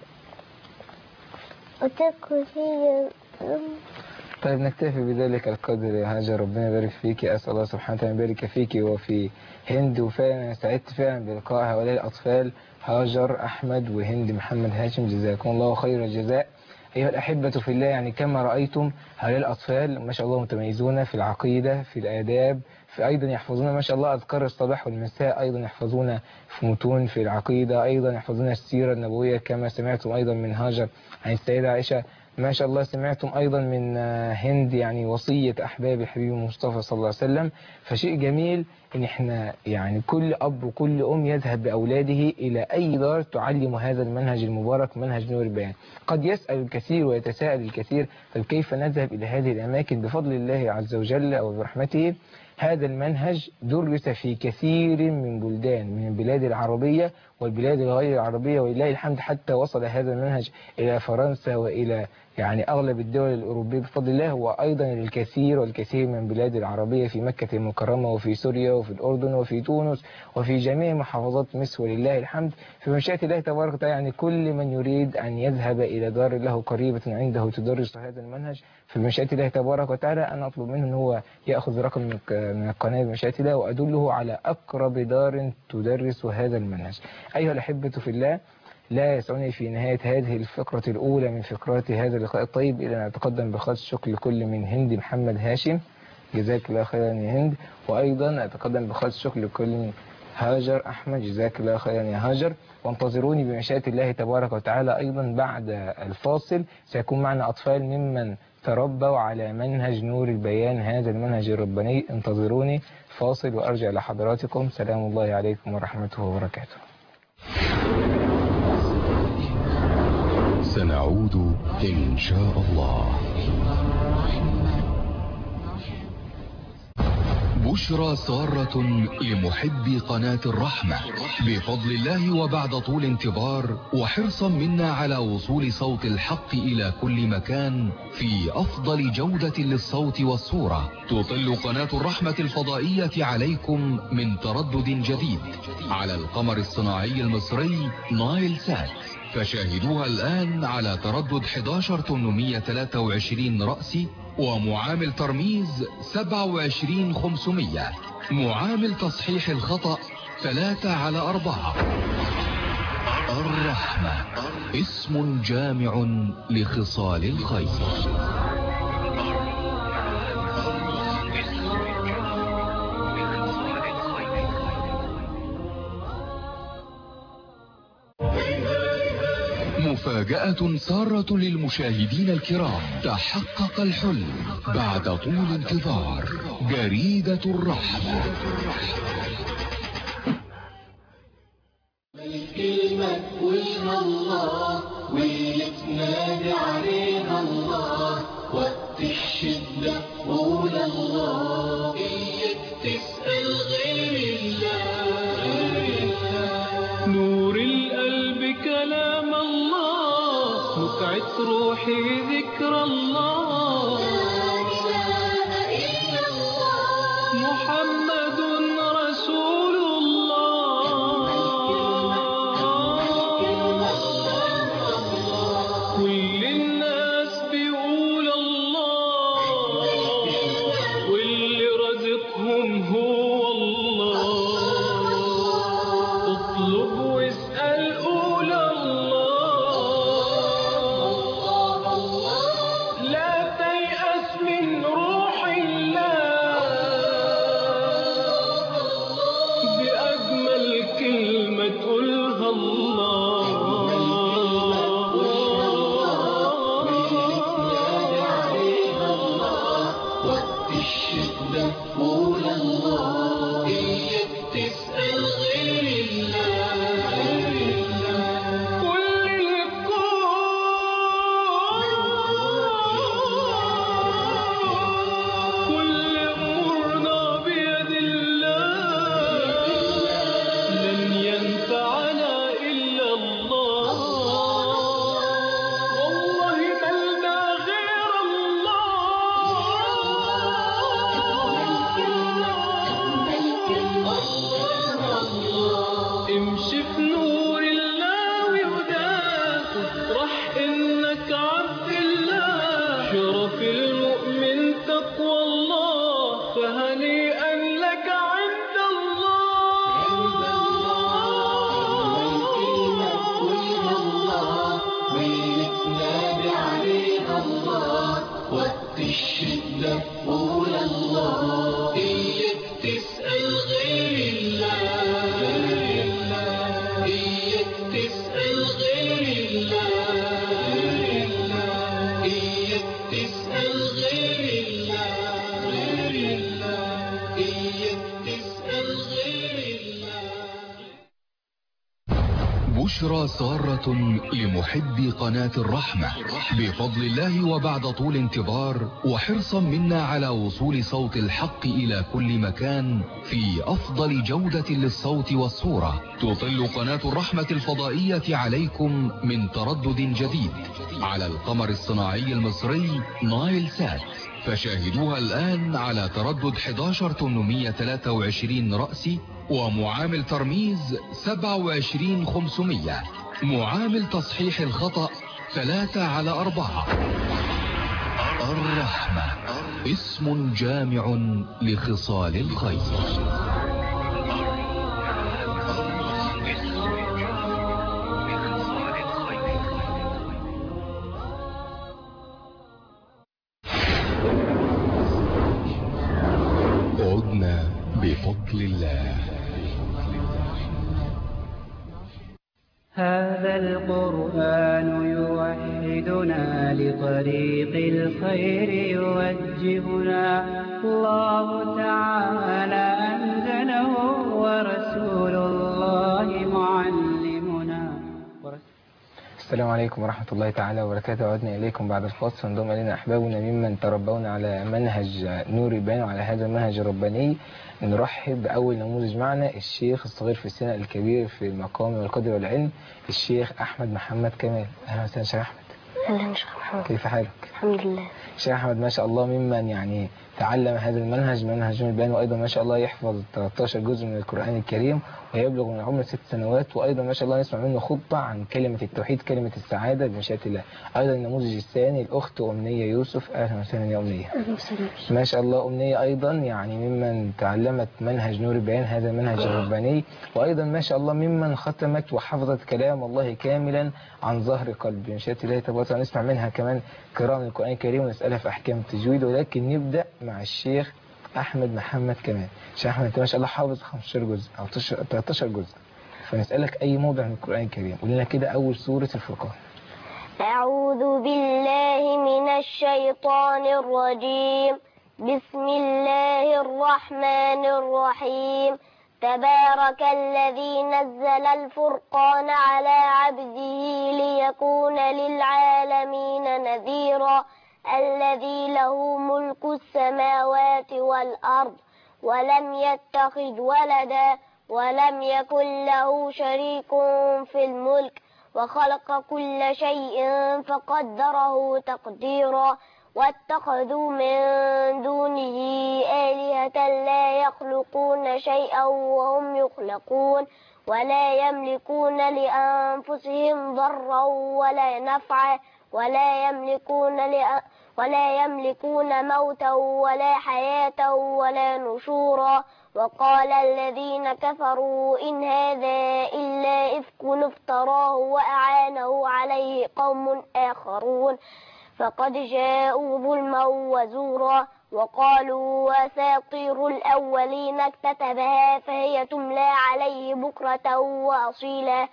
وتكوي لي. طيب نكتفي بذلك القدر يا هاجر، ربنا يبارك فيك. أسأل الله سبحانه وتعالى يبارك فيك وفي هند. وفعلا سعدت فعلا بلقاء هؤلاء الأطفال هاجر أحمد وهند محمد هاشم، جزاكم الله خير الجزاء. أيها الأحبة في الله، يعني كما رأيتم هؤلاء الأطفال ما شاء الله متميزون في العقيدة، في الآداب، في أيضا يحفظون ما شاء الله أذكار الصباح والمساء، أيضا يحفظون في متون في العقيدة، أيضا يحفظون السيرة النبوية كما سمعتم أيضا من هاجر عن السيدة عائشة. ما شاء الله سمعتم أيضا من هند يعني وصية أحباب الحبيب المصطفى صلى الله عليه وسلم. فشيء جميل إن إحنا يعني كل أب وكل أم يذهب بأولاده إلى أي دار تعلم هذا المنهج المبارك، منهج نور البيان. قد يسأل الكثير ويتساءل الكثير طيب كيف نذهب إلى هذه الأماكن؟ بفضل الله عز وجل أو برحمته هذا المنهج درس في كثير من بلدان من البلاد العربية والبلاد الغير العربية، ولله الحمد حتى وصل هذا المنهج إلى فرنسا وإلى يعني أغلب الدول الأوروبية بفضل الله، وأيضا الكثير والكثير من البلاد العربية في مكة المكرمة وفي سوريا وفي الأردن وفي تونس وفي جميع محافظات مصر ولله الحمد. في مشيئة الله تبارك وتعالى يعني كل من يريد أن يذهب إلى دار له قريبة عنده تدرس هذا المنهج في مشيئة الله تبارك وتعالى أنا أطلب منه أن هو يأخذ رقم من القناة بمشيئة الله وأدله على أقرب دار تدرس هذا المنهج. أيها الأحبة في الله، لا يسعني في نهاية هذه الفقرة الأولى من فقرات هذا اللقاء الطيب إلا أن أتقدم بخالص الشكر لكل من هند محمد هاشم، جزاك الله خيرا يا هند، وأيضا أتقدم بخالص الشكر لكل من هاجر أحمد، جزاك الله خيرا يا هاجر. وانتظروني بمشيئة الله تبارك وتعالى أيضا بعد الفاصل سيكون معنا أطفال ممن تربوا على منهج نور البيان، هذا المنهج الرباني. انتظروني فاصل وأرجع لحضراتكم. سلام الله عليكم ورحمته وبركاته. سنعود إن شاء الله. بشرى سارة لمحبي قناة الرحمة بفضل الله وبعد طول انتظار وحرصا منا على وصول صوت الحق إلى كل مكان في أفضل جودة للصوت والصورة، تطل قناة الرحمة الفضائية عليكم من تردد جديد على القمر الصناعي المصري نايل سات، فشاهدوها الآن على تردد أحد عشر ثمانمائة وثلاثة وعشرين رأسي ومعامل ترميز سبعة وعشرين خمسمائة، معامل تصحيح الخطأ ثلاثة على أربعة. الرحمة اسم جامع لخصال الخير. مفاجأة سارة للمشاهدين الكرام، تحقق الحلم بعد طول انتظار. جريدة الرحمة. الكلمة وجه الله ويتنادي عليها الله، وقت الشدة قول الله، إياك تسأل غير الله. نور القلب كلام الله، متعة روحي ذكر الله، لا إله إلا الله محمد رسول الله. كل الناس بيقول الله، وقت الشدة قول الله. إياك تسأل غير الله، غير الله. إياك تسأل غير الله، غير الله. إياك تسأل غير الله، غير الله. إياك تسأل غير الله. بشرى سارة لمحبي قناة الرحمة بفضل الله وبعد طول انتظار وحرصا منا على وصول صوت الحق إلى كل مكان في أفضل جودة للصوت والصورة. تطل قناة الرحمة الفضائية عليكم من تردد جديد على القمر الصناعي المصري نايل سات، فشاهدوها الآن على تردد أحد عشر ثمانمائة وثلاثة وعشرين رأسي، ومعامل ترميز سبعة وعشرين خمسمائة، معامل تصحيح الخطأ ثلاثة على أربعة. الرحمة اسم جامع لخصال الخير. عدنا بفضل الله. هذا القرآن يوحدنا لطريق الخير يوجهنا، الله تعالى أنزله ورسول الله معلمنا. السلام عليكم ورحمة الله تعالى وبركاته. عدنا إليكم بعد الفاصل، انضم إلينا أحبابنا ممن تربون على منهج نور البيان وعلى هذا المنهج الرباني. نرحب بأول نموذج معنا الشيخ الصغير في السن الكبير في المقام والقدر والعلم، الشيخ أحمد محمد كمال. أهلا وسهلا شيخ أحمد. أهلا شيخ محمد. كيف حالك؟ الحمد لله. شيخ أحمد ما شاء الله ممن يعني تعلم هذا المنهج منهج نور البيان، وأيضا ما شاء الله يحفظ ثلاثة عشر جزء من القرآن الكريم ويبلغ من عمر ست سنوات، وأيضا ما شاء الله نسمع منه خطبة عن كلمة التوحيد كلمة السعادة بمشيئة الله. أيضا النموذج الثاني الأخت أمنية يوسف. أهلا وسهلا يا أمنية. أهلا وسهلا. ما شاء الله أمنية أيضا يعني ممن تعلمت منهج نور البيان هذا المنهج الرباني، وأيضا ما شاء الله ممن ختمت وحفظت كلام الله كاملا عن ظهر قلب بمشيئة الله تبارك وتعالى. نسمع منها كمان قراءة القرآن الكريم ونسألها في أحكام التجويد، ولكن نبدأ مع الشيخ أحمد محمد كمال. شيخ أحمد أنت ما شاء الله حافظ خمستاشر جزء أو ثلاثة عشر جزء، فنسألك أي موضع من القرآن الكريم. قول لنا كده أول سورة الفرقان. أعوذ بالله من الشيطان الرجيم، بسم الله الرحمن الرحيم. تبارك الذي نزل الفرقان على عبده ليكون للعالمين نذيرا، الذي له ملك السماوات والأرض ولم يتخذ ولدا ولم يكن له شريك في الملك وخلق كل شيء فقدره تقديرا، واتخذوا من دونه آلهة لا يخلقون شيئا وهم يخلقون ولا يملكون لأنفسهم ضرا ولا نفعا ولا يملكون لأ ولا يملكون موتا ولا حياة ولا نشورا. وقال الذين كفروا إن هذا إلا إفك افتراه وأعانه عليه قوم آخرون فقد جاءوا ظلما وزورا. وقالوا أساطير الأولين اكتتبها فهي تملى عليه بكرة وأصيلا.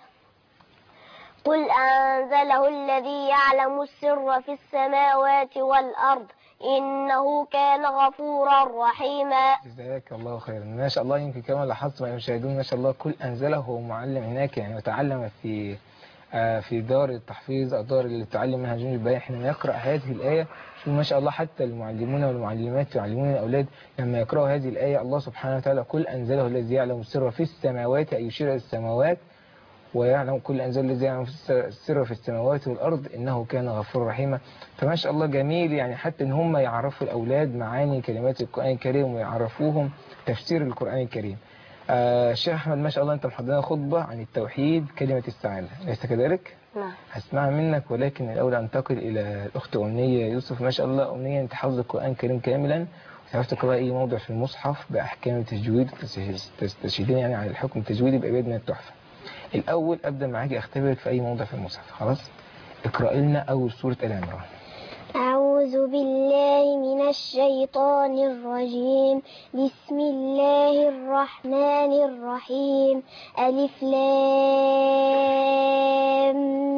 قل أنزله الذي يعلم السر في السماوات والأرض إنه كان غفورا رحيما. جزاك الله خيرا. ما شاء الله يمكن كما لاحظتم أيها المشاهدون ما شاء الله كل أنزله هو معلم هناك، يعني وتعلم في في دار التحفيظ أو دار اللي تعلم منهج نور البيان. حينما يقرأ هذه الآية شوف ما شاء الله حتى المعلمون والمعلمات يعلمون الأولاد لما يقرأوا هذه الآية الله سبحانه وتعالى كل أنزله الذي يعلم السر في السماوات أي يشير إلى السماوات، ويعلم كل أنزل الذي يعلم السر في السماوات والأرض إنه كان غفورا رحيما. فما شاء الله جميل يعني حتى إن هم يعرفوا الأولاد معاني كلمات القرآن الكريم ويعرفوهم تفسير القرآن الكريم. آه الشيخ أحمد ما شاء الله أنت محضرنا خطبة عن التوحيد كلمة السعادة، أليس كذلك؟ نعم. هسمعها منك، ولكن الأول أنتقل إلى الأخت أمنية يوسف. ما شاء الله أمنية أنت حافظ القرآن الكريم كاملا وتعرف تقرأ أي موضع في المصحف بأحكام التجويد تستشهدين يعني على الحكم التجويدي بأبيات من التحفة. الأول أبدأ معاك أختبرك في أي موضع في المصحف. خلاص اقرأ لنا أول سورة آل عمران. أعوذ بالله الشيطان الرجيم. بسم الله الرحمن الرحيم. ألف لام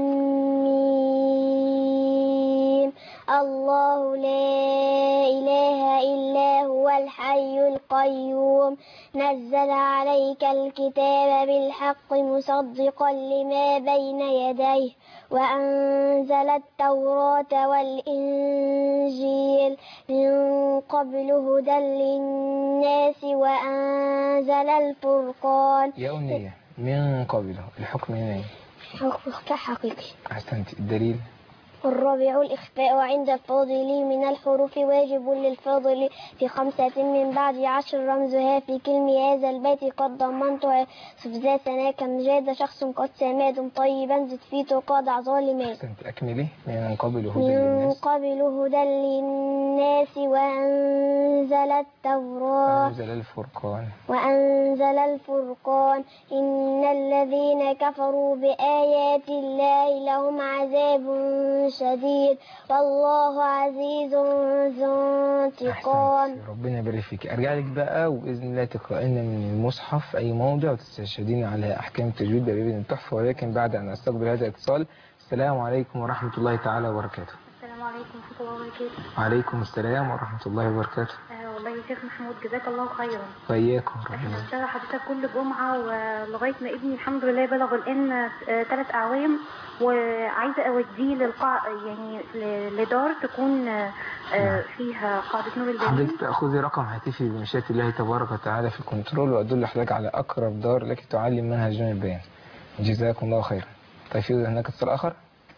ميم. الله لا إله إلا هو الحي القيوم نزل عليك الكتاب بالحق مصدقا لما بين يديه وأنزل التوراة والإنجيل من قبل هدى للناس وأنزل الفرقان. يا أمنية من قبله الحكم هنا حكم حقيقي. أحسنت. الدليل؟ الرابع الإخفاء عند الفاضل من الحروف واجب للفاضل في خمسة من بعد عشر رمزها في كلمة هذا البيت قد ضمنتها سفزا سناك مجاد شخص قد سماد طيبا زد في تقاضع ظالمات. أحسنت. أكملي. من قبل هدى من للناس. قبل هدى للناس وأنزل التوراة وأنزل الفرقان وأنزل الفرقان إن الذين كفروا بآيات الله لهم عذاب شديد والله عزيز ذو انتقام. ربنا يبارك فيك. ارجع لك بقى وباذن الله تقرأينا من المصحف اي موضع وتستشهدين على احكام التجويد بابن التحفه، ولكن بعد ان استقبل هذا الاتصال. السلام عليكم ورحمه الله تعالى وبركاته. السلام عليكم ورحمه الله وبركاته. وعليكم السلام ورحمه الله وبركاته. آه والله يا شيخ محمود جزاك الله خيرا. وإياكم. احنا بنشتغل حضرتك كل جمعه ولغايه ما ابني الحمد لله بلغ الان ثلاث آه اعوام، وعايزه اوديه للقاع يعني لدار تكون آه فيها قاعده نور البيان. حضرتك تاخذي رقم هاتفي بمشيئه الله تبارك وتعالى في الكنترول وادل حضرتك على اقرب دار لك تعلم منهج نور البيان. جزاكم الله خيرا. طيب في هناك اتصال اخر؟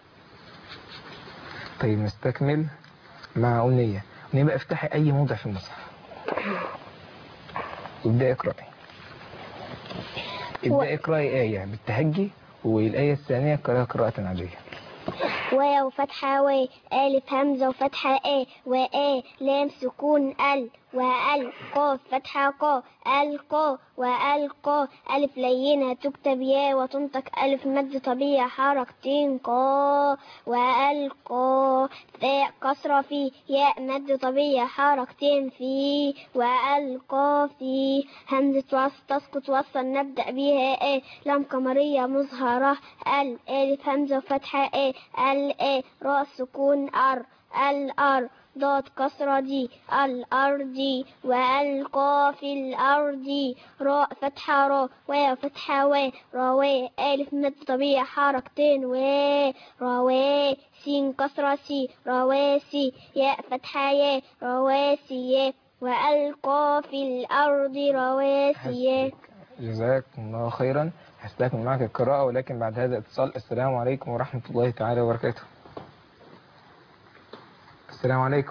طيب نستكمل مع أمنية. أمنية بقى افتحي أي موضع في المصحف وابدأ اقرأي. ابدأ اقرأي آية بالتهجي والآية الثانية قراءة قراءة عادية. واو فتحة و ألف همزة وفتحة آ وآ لام سكون ال وال قاف فتحة قا القا والقا ألف لينة تكتب يا وتنطق ألف مد طبيعي حركتين قا والقا ثاء كسرة في ياء مد طبيعي حركتين في والقا في همزة وصل تسقط وصل نبدأ بها آ لام قمرية مظهرة ال ألف همزة وفتحة آ ال آ راء سكون ار الأر ضاد كسرة دي الأرض وألقى في الأرض راء فتحة را واو فتحة و راوي ألف مد طبيعي حركتين و راوي سين كسرة سي رواسي ياء فتحة يا رواسي وألقى في الأرض رواسي. جزاكم الله خيرا. هستكمل معك القراءة ولكن بعد هذا الاتصال. السلام عليكم ورحمة الله تعالى وبركاته. السلام عليكم.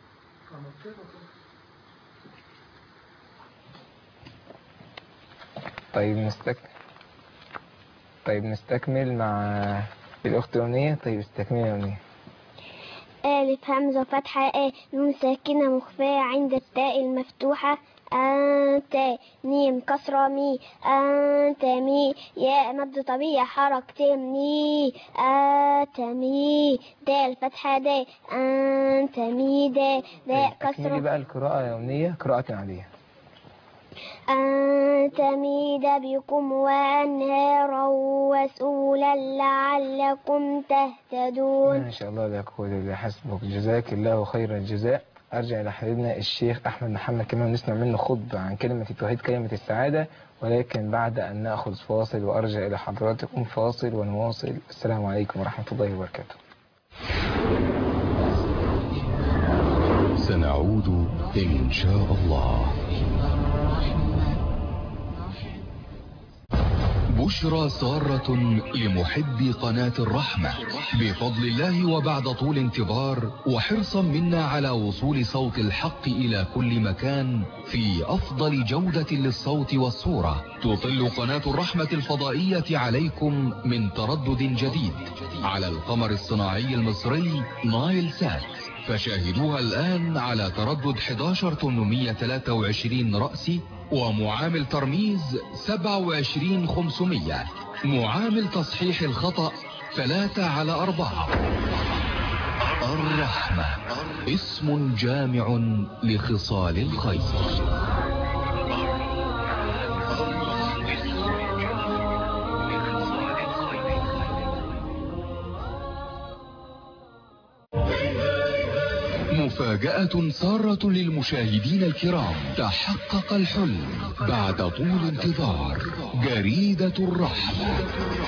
طيب نستكمل طيب نستكمل مع الأخت أمنية. طيب استكمل يا أمنية. ألف همزة فتحة آ نون ساكنة مخفية عند التاء المفتوحة أنت ميم كسرة مي أنت مي ياء مد طبيعي حركتين مي أتمي دال فتحة دا أنت مي دا دا كسرة. أكملي بقى القراءة يا أمنية قراءة عادية. أن تميد بكم وأنهارا وسولا لعلكم تهتدون. ما شاء الله لا قوة إلا بالله. حسبك. جزاك الله خير الجزاء. أرجع إلى حبيبنا الشيخ أحمد محمد كمان نسمع منه خطبة عن كلمة التوحيد كلمة السعادة، ولكن بعد أن نأخذ فاصل وأرجع إلى حضراتكم فاصل ونواصل. السلام عليكم ورحمة الله وبركاته. سنعود إن شاء الله. بشرى سارة لمحبي قناة الرحمة بفضل الله وبعد طول انتظار وحرصا منا على وصول صوت الحق إلى كل مكان في أفضل جودة للصوت والصورة. تطل قناة الرحمة الفضائية عليكم من تردد جديد على القمر الصناعي المصري نايل سات، فشاهدوها الآن على تردد أحد عشر ثمانمائة وثلاثة وعشرين رأسي ومعامل ترميز سبعة وعشرين خمسمائة، معامل تصحيح الخطأ ثلاثة على أربعة. الرحمة اسم جامع لخصال الخير. مفاجأة سارة للمشاهدين الكرام، تحقق الحلم بعد طول انتظار. جريدة الرحمة.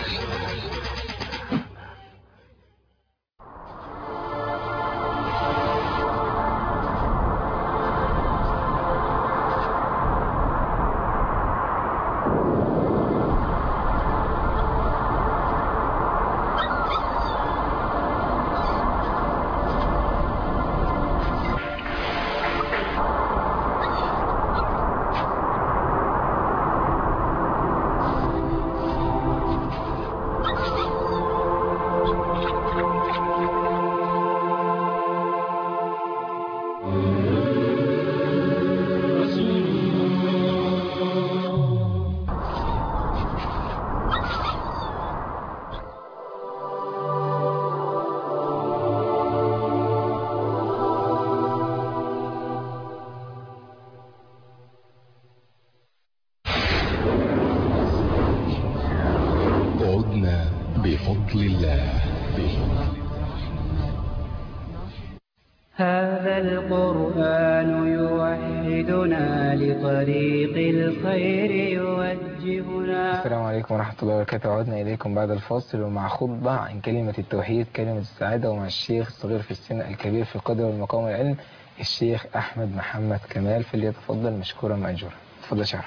بفضل الله. هذا القرآن يوحدنا لطريق الخير يوجهنا. السلام عليكم ورحمة الله وبركاته. عدنا إليكم بعد الفاصل ومع خطبة عن كلمة التوحيد، كلمة السعادة، ومع الشيخ الصغير في السن الكبير في القدر والمقام والعلم، الشيخ أحمد محمد كمال، فليتفضل مشكورا مأجورا. تفضل شيخ.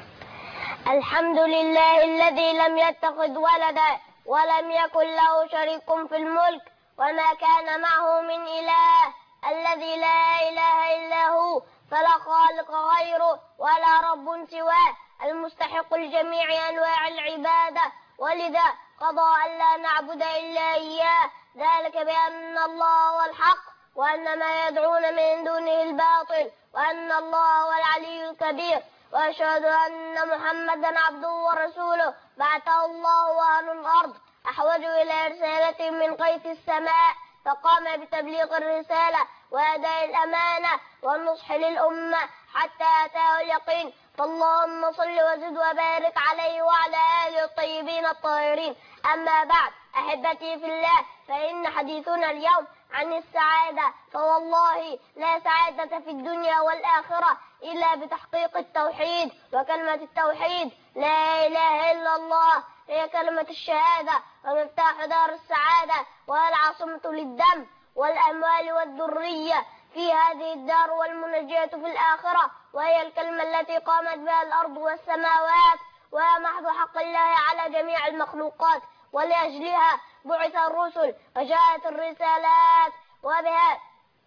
الحمد لله الذي لم يتخذ ولدا ولم يكن له شريك في الملك وما كان معه من إله، الذي لا إله إلا هو فلا خالق غيره ولا رب سواه، المستحق لجميع أنواع العبادة، ولذا قضى أن لا نعبد إلا إياه، ذلك بأن الله هو الحق وأن ما يدعون من دونه الباطل وأن الله هو العلي الكبير، وأشهد أن محمدا عبده ورسوله بعثه الله وأهل الأرض أحوج إلى رسالة من قيس السماء، فقام بتبليغ الرسالة وأداء الأمانة والنصح للأمة حتى أتاه اليقين، فاللهم صل وزد وبارك عليه وعلى آله الطيبين الطاهرين. أما بعد، أحبتي في الله، فإن حديثنا اليوم عن السعادة، فوالله لا سعادة في الدنيا والآخرة إلا بتحقيق التوحيد، وكلمة التوحيد لا إله إلا الله هي كلمة الشهادة ومفتاح دار السعادة، وهي العاصمة للدم والأموال والذرية في هذه الدار والمنجاة في الآخرة، وهي الكلمة التي قامت بها الأرض والسماوات، وهي محض حق الله على جميع المخلوقات، ولأجلها بعث الرسل وجاءت الرسالات، وبها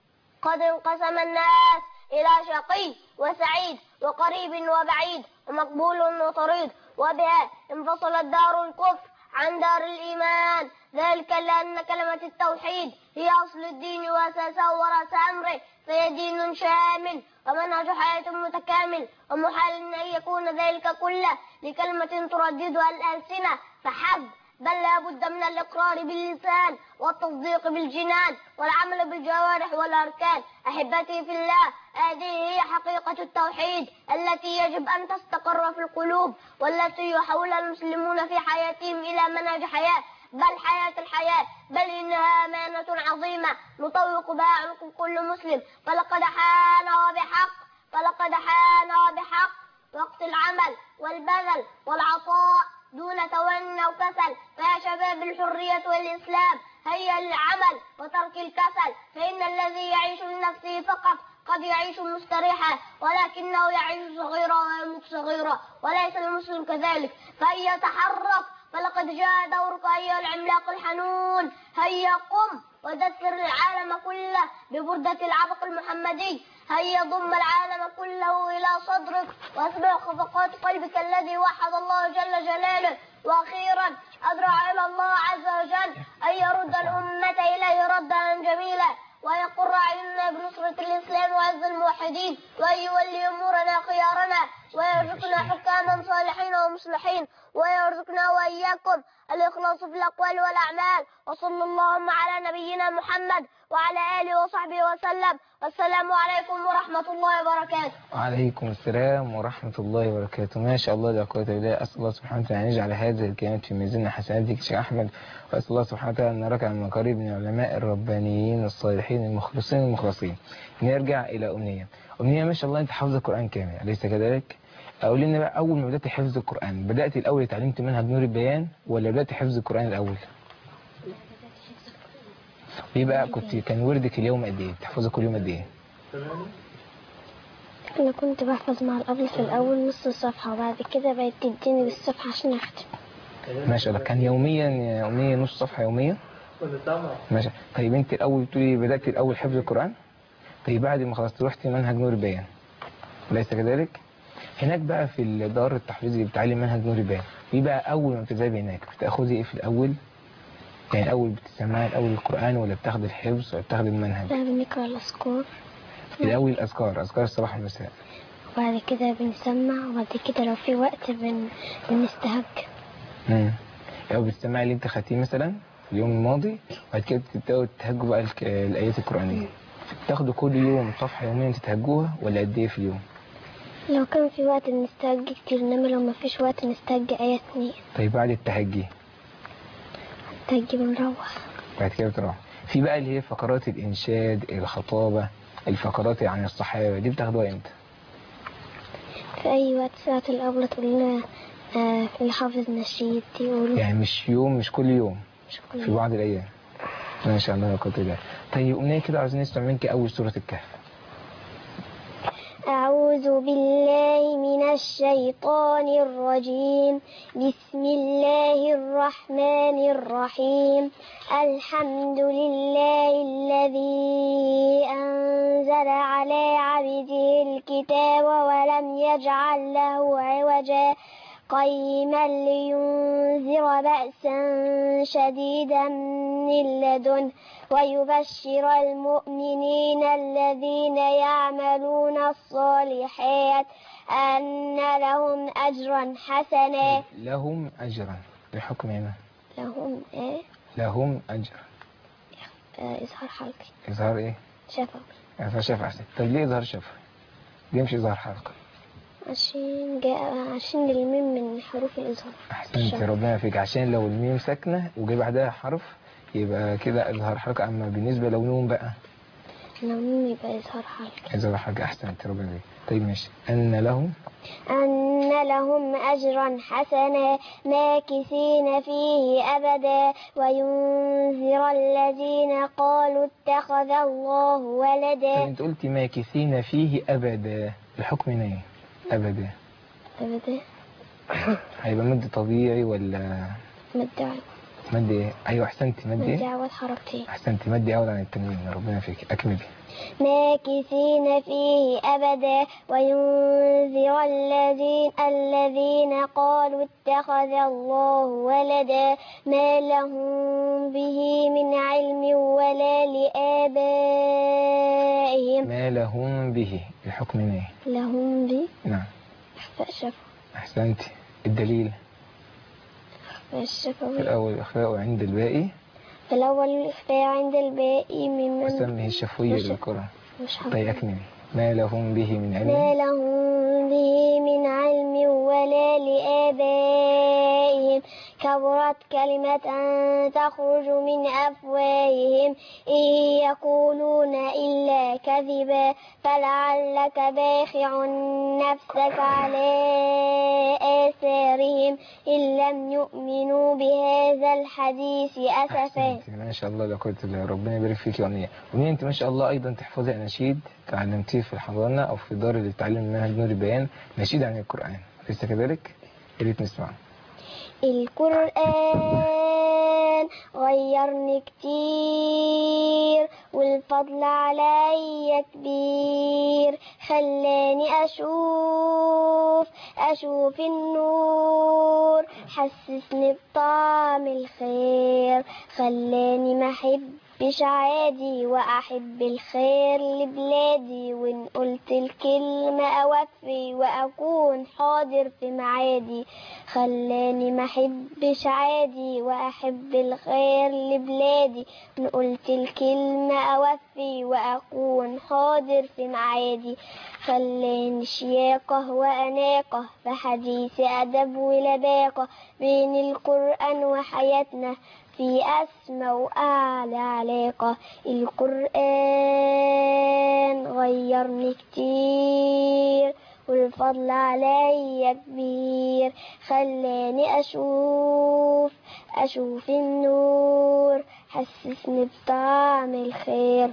قد انقسم الناس إلى شقي وسعيد وقريب وبعيد ومقبول وطريد، وبها انفصلت دار الكفر عن دار الإيمان، ذلك لأن كلمة التوحيد هي أصل الدين وأساسه ورأس أمره، فهي دين شامل ومنهج حياة متكامل، ومحال أن يكون ذلك كله لكلمة ترددها الألسنة فحسب، بل لا بد من الإقرار باللسان والتصديق بالجنان والعمل بالجوارح والأركان. أحبتي في الله، هذه هي حقيقة التوحيد التي يجب أن تستقر في القلوب، والتي يحول المسلمون في حياتهم إلى منهج حياة، بل حياة الحياة، بل إنها أمانة عظيمة نطوق بها عنق كل مسلم، فلقد حان وبحق فلقد حان وبحق وقت العمل والبذل والعطاء دون توني أو كسل. فيا شباب الحرية والإسلام، هيا للعمل وترك الكسل، فإن الذي يعيش لنفسه فقط قد يعيش مستريحا، ولكنه يعيش صغيرا ويموت صغيرا، وليس المسلم كذلك. فهيا تحرك، فلقد جاء دورك أيها العملاق الحنون، هيا قم ودثر العالم كله ببردة العبق المحمدي، هيا ضم العالم كله إلى صدرك واسمع خفقات قلبك الذي وحد الله جل جلاله. وأخيرا أدعو إلى الله عز وجل أن يرد الأمة إليه ردا جميلا، ويقر أعيننا بنصرة الإسلام وعز الموحدين، وأن يولي أمورنا خيارنا، ويرزقنا حكاما صالحين ومصلحين، ويرزقنا وإياكم الإخلاص في الأقوال والأعمال. وصلى اللهم على نبينا محمد وعلى آله وصحبه وسلم. والسلام عليكم ورحمة الله وبركاته. وعليكم السلام ورحمة الله وبركاته. ما شاء الله لا قوة إلا بالله. أسأل الله سبحانه وتعالى أن يجعل هذه الكلمات في ميزان حسناتك شيخ أحمد، وأسأل الله سبحانه وتعالى أن نراك من قريب من العلماء الربانيين الصالحين المخلصين المخلصين. نرجع إلى أمنية. أمنية ما شاء الله أنت حافظ القرآن كامل أليس كذلك؟ أقول لنا بقى، أول ما بدأت حفظ القرآن بدأت الأول اتعلمت منهج نور البيان ولا بدأت حفظ القرآن الأول؟ ايه بقى كنت كان وردك اليوم قد ايه؟ بتحفظي كل يوم قد ايه؟ انا كنت بحفظ مع الأبل في الاول نص الصفحه وبعد كده بقت تديني بالصفحه عشان اختم. ما شاء الله. كان يوميا يوميا نص صفحه يوميا؟ ماشي. طيب انت الاول بتقولي بدات الاول حفظ القران، طيب بعد ما خلصت رحتي منهج نور البيان أليس كذلك؟ هناك بقى في الدار التحفيظي اللي بتعلم منهج نور البيان، ايه بقى اول ما بتذهبي هناك بتاخدي ايه في الاول؟ يعني الأول بتسمعي الأول القرآن ولا بتاخد الحفظ ولا بتاخد المنهج؟ لا بنقرأ الأذكار. الأول الأذكار، أذكار الصباح والمساء. وبعد كده بنسمع وبعد كده لو في وقت بن... بنستهج. امم يعني بتسمعي اللي أنت خدتيه مثلا في اليوم الماضي وبعد كده تبدأوا تتهجوا بقى الآيات القرآنية. تاخدوا كل يوم صفحة يوميا تتهجوها ولا قد إيه في اليوم؟ لو كان في وقت نستهج كتير، إنما لو ما فيش وقت نستهج آيات اتنين. طيب بعد التهجي تجي بنروح. بعد كده بتروح. في بقى اللي هي فقرات الإنشاد، الخطابة، الفقرات عن الصحابة، دي بتاخدوها امتى؟ في أي وقت. ساعة الأول تقول لنا آه اللي حافظ نشيد يقولوا. يعني مش يوم مش كل يوم؟ مش كل يوم. في بعض الأيام. ما شاء الله لا قوة إلا بالله. طيب أمنية كده عايزين نسمع منك أول سورة الكهف. أعوذ بالله من الشيطان الرجيم. بسم الله الرحمن الرحيم. الحمد لله الذي أنزل على عبده الكتاب ولم يجعل له عوجا قيما لينذر بأسا شديدا من لدنه ويبشر المؤمنين الذين يعملون الصالحات أن لهم أجرا حسنا. لهم أجرا بحكم هنا؟ لهم إيه؟ لهم أجر. آه إظهار حلقي. إظهار إيه؟ شفوي. إظهار شفوي أحسن. طب ليه إظهار شفوي؟ ليه مش إظهار حلقي؟ عشان جاء عشان الميم من حروف الإظهار. أحسنت ربنا فيك. عشان لو الميم ساكنة وجاي بعدها حرف يبقى كده إظهار حلقة، أما بالنسبة لو نون بقى لو نون يبقى إظهار حلقي. إظهار حلقة. أحسنت ربنا فيك. طيب ماشي. أن لهم أن لهم أجرا حسنا ماكثين فيه أبدا وينذر الذين قالوا اتخذ الله ولدا. أنت قلت ماكثين فيه أبدا، الحكم هنا إيه؟ أبدا. أبدا هيبقى مد طبيعي ولا مد عوض؟ مد إيه؟ أيوه أحسنتي. مد إيه؟ مد عوض حركتين. أحسنتي. مد عوض عن التنوين. ربنا فيك. أكملي. ماكثين فيه أبدا وينذر الذين الذين قالوا اتخذ الله ولدا ما لهم به من علم ولا لآبائهم. ما لهم به، الحكم هنا إيه؟ لهم به. نعم. إخفاء شفوي. أحسنتي. الدليل؟ إخفاء الشفوي. في الأول الإخفاء عند الباقي. في الأول الإخفاء عند الباقي ممن وسمه الشفوية للقرآن. مش طيب أكمل. ما لهم به من علم. ما لهم به من علم ولا لآبائهم كبرت كلمة تخرج من أفواههم إن يقولون إلا كذبا فلعلك باخع نفسك على آثارهم إن لم يؤمنوا بهذا الحديث أسفا. ما شاء الله لا قوة إلا بالله. ربنا يبارك فيك يا أمنية. أمنية أنت ما شاء الله أيضا تحفظي أناشيد تعلمتيه في الحضانة أو في دار اللي تعلم منهج نور البيان، نشيد عن القرآن ليس كذلك؟ يا ريت نسمع. القرآن غيرني كتير والفضل عليا كبير خلاني أشوف أشوف النور حسسني بطعم الخير خلاني ما أحبش عادي وأحب الخير لبلادي وإن قلت قلت الكلمة أوفي وأكون حاضر في معادي، خلاني ما أحبش عادي وأحب الخير لبلادي. إن قلت الكلمة أوفي وأكون حاضر في معادي، خلاني شياقة وأناقة في حديث أدب ولباقة، بين القرآن وحياتنا في أسمى وأعلى علاقة. القرآن غيرني كتير والفضل عليا كبير، خلاني أشوف أشوف النور، حسسني بطعم الخير.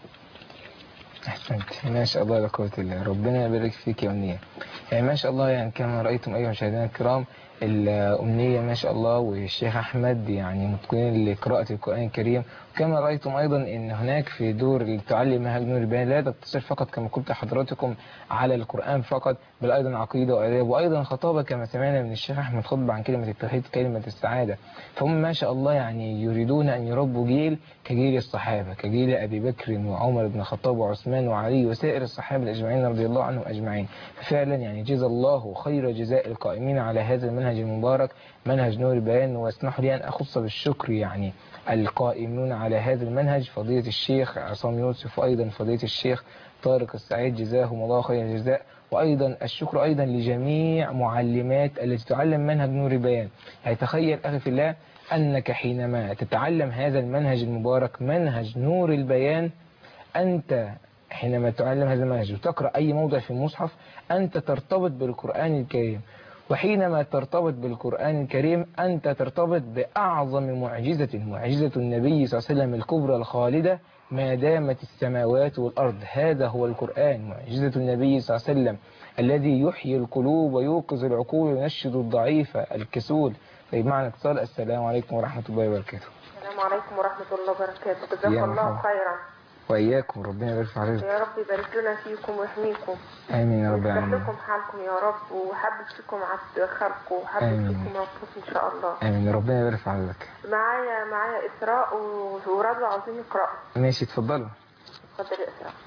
أحسنت، ما شاء الله لا قوة إلا بالله. ربنا يبارك فيك يا أمنية. يعني ما شاء الله، يعني كما رأيتم أيها المشاهدين الكرام، الأمنية ما شاء الله والشيخ أحمد يعني متقنين لقراءة القرآن الكريم. وكما رأيتم أيضا أن هناك في دور تعلم منهج نور البيان لا تقتصر فقط كما قلت حضراتكم على القرآن فقط، بل أيضا عقيدة وآداب وأيضا خطابة كما سمعنا من الشيخ أحمد خطبة عن كلمة التوحيد كلمة السعادة. فهم ما شاء الله يعني يريدون أن يربوا جيل كجيل الصحابة، كجيل أبي بكر وعمر بن الخطاب وعثمان وعلي وسائر الصحابة الأجمعين رضي الله عنهم أجمعين. ففعلا يعني جزا الله خير جزاء القائمين على هذا المنهج المبارك منهج نور البيان. واسمحوا لي أن أخص بالشكر يعني القائمون على هذا المنهج فضيلة الشيخ عصام يوسف وأيضا فضيلة الشيخ طارق السعيد جزاهم الله خير الجزاء، وأيضا الشكر أيضا لجميع معلمات التي تعلم منهج نور البيان. يعني تخيل أخي في الله أنك حينما تتعلم هذا المنهج المبارك منهج نور البيان، أنت حينما تعلم هذا المنهج وتقرأ أي موضع في المصحف أنت ترتبط بالقرآن الكريم، وحينما ترتبط بالقرآن الكريم أنت ترتبط بأعظم معجزة، معجزة النبي صلى الله عليه وسلم الكبرى الخالدة ما دامت السماوات والأرض. هذا هو القرآن، معجزة النبي صلى الله عليه وسلم الذي يحيي القلوب ويوقظ العقول وينشد الضعيف الكسول. طيب معنا اتصال. السلام عليكم ورحمة الله وبركاته. السلام عليكم ورحمة الله وبركاته. جزاك الله خيرا. وإياكم، ربنا يبارك في حضرتك. يا رب يبارك لنا فيكم ويحميكم. آمين يا رب العالمين. ويصلح لكم حالكم يا رب وحبب فيكم عبد خلقه وحبب فيكم موقف إن شاء الله. آمين، ربنا يبارك في حضرتك. معايا معايا إسراء ورضوى عاوزين يقرأوا. ماشي اتفضلوا. اتفضلي يا إسراء.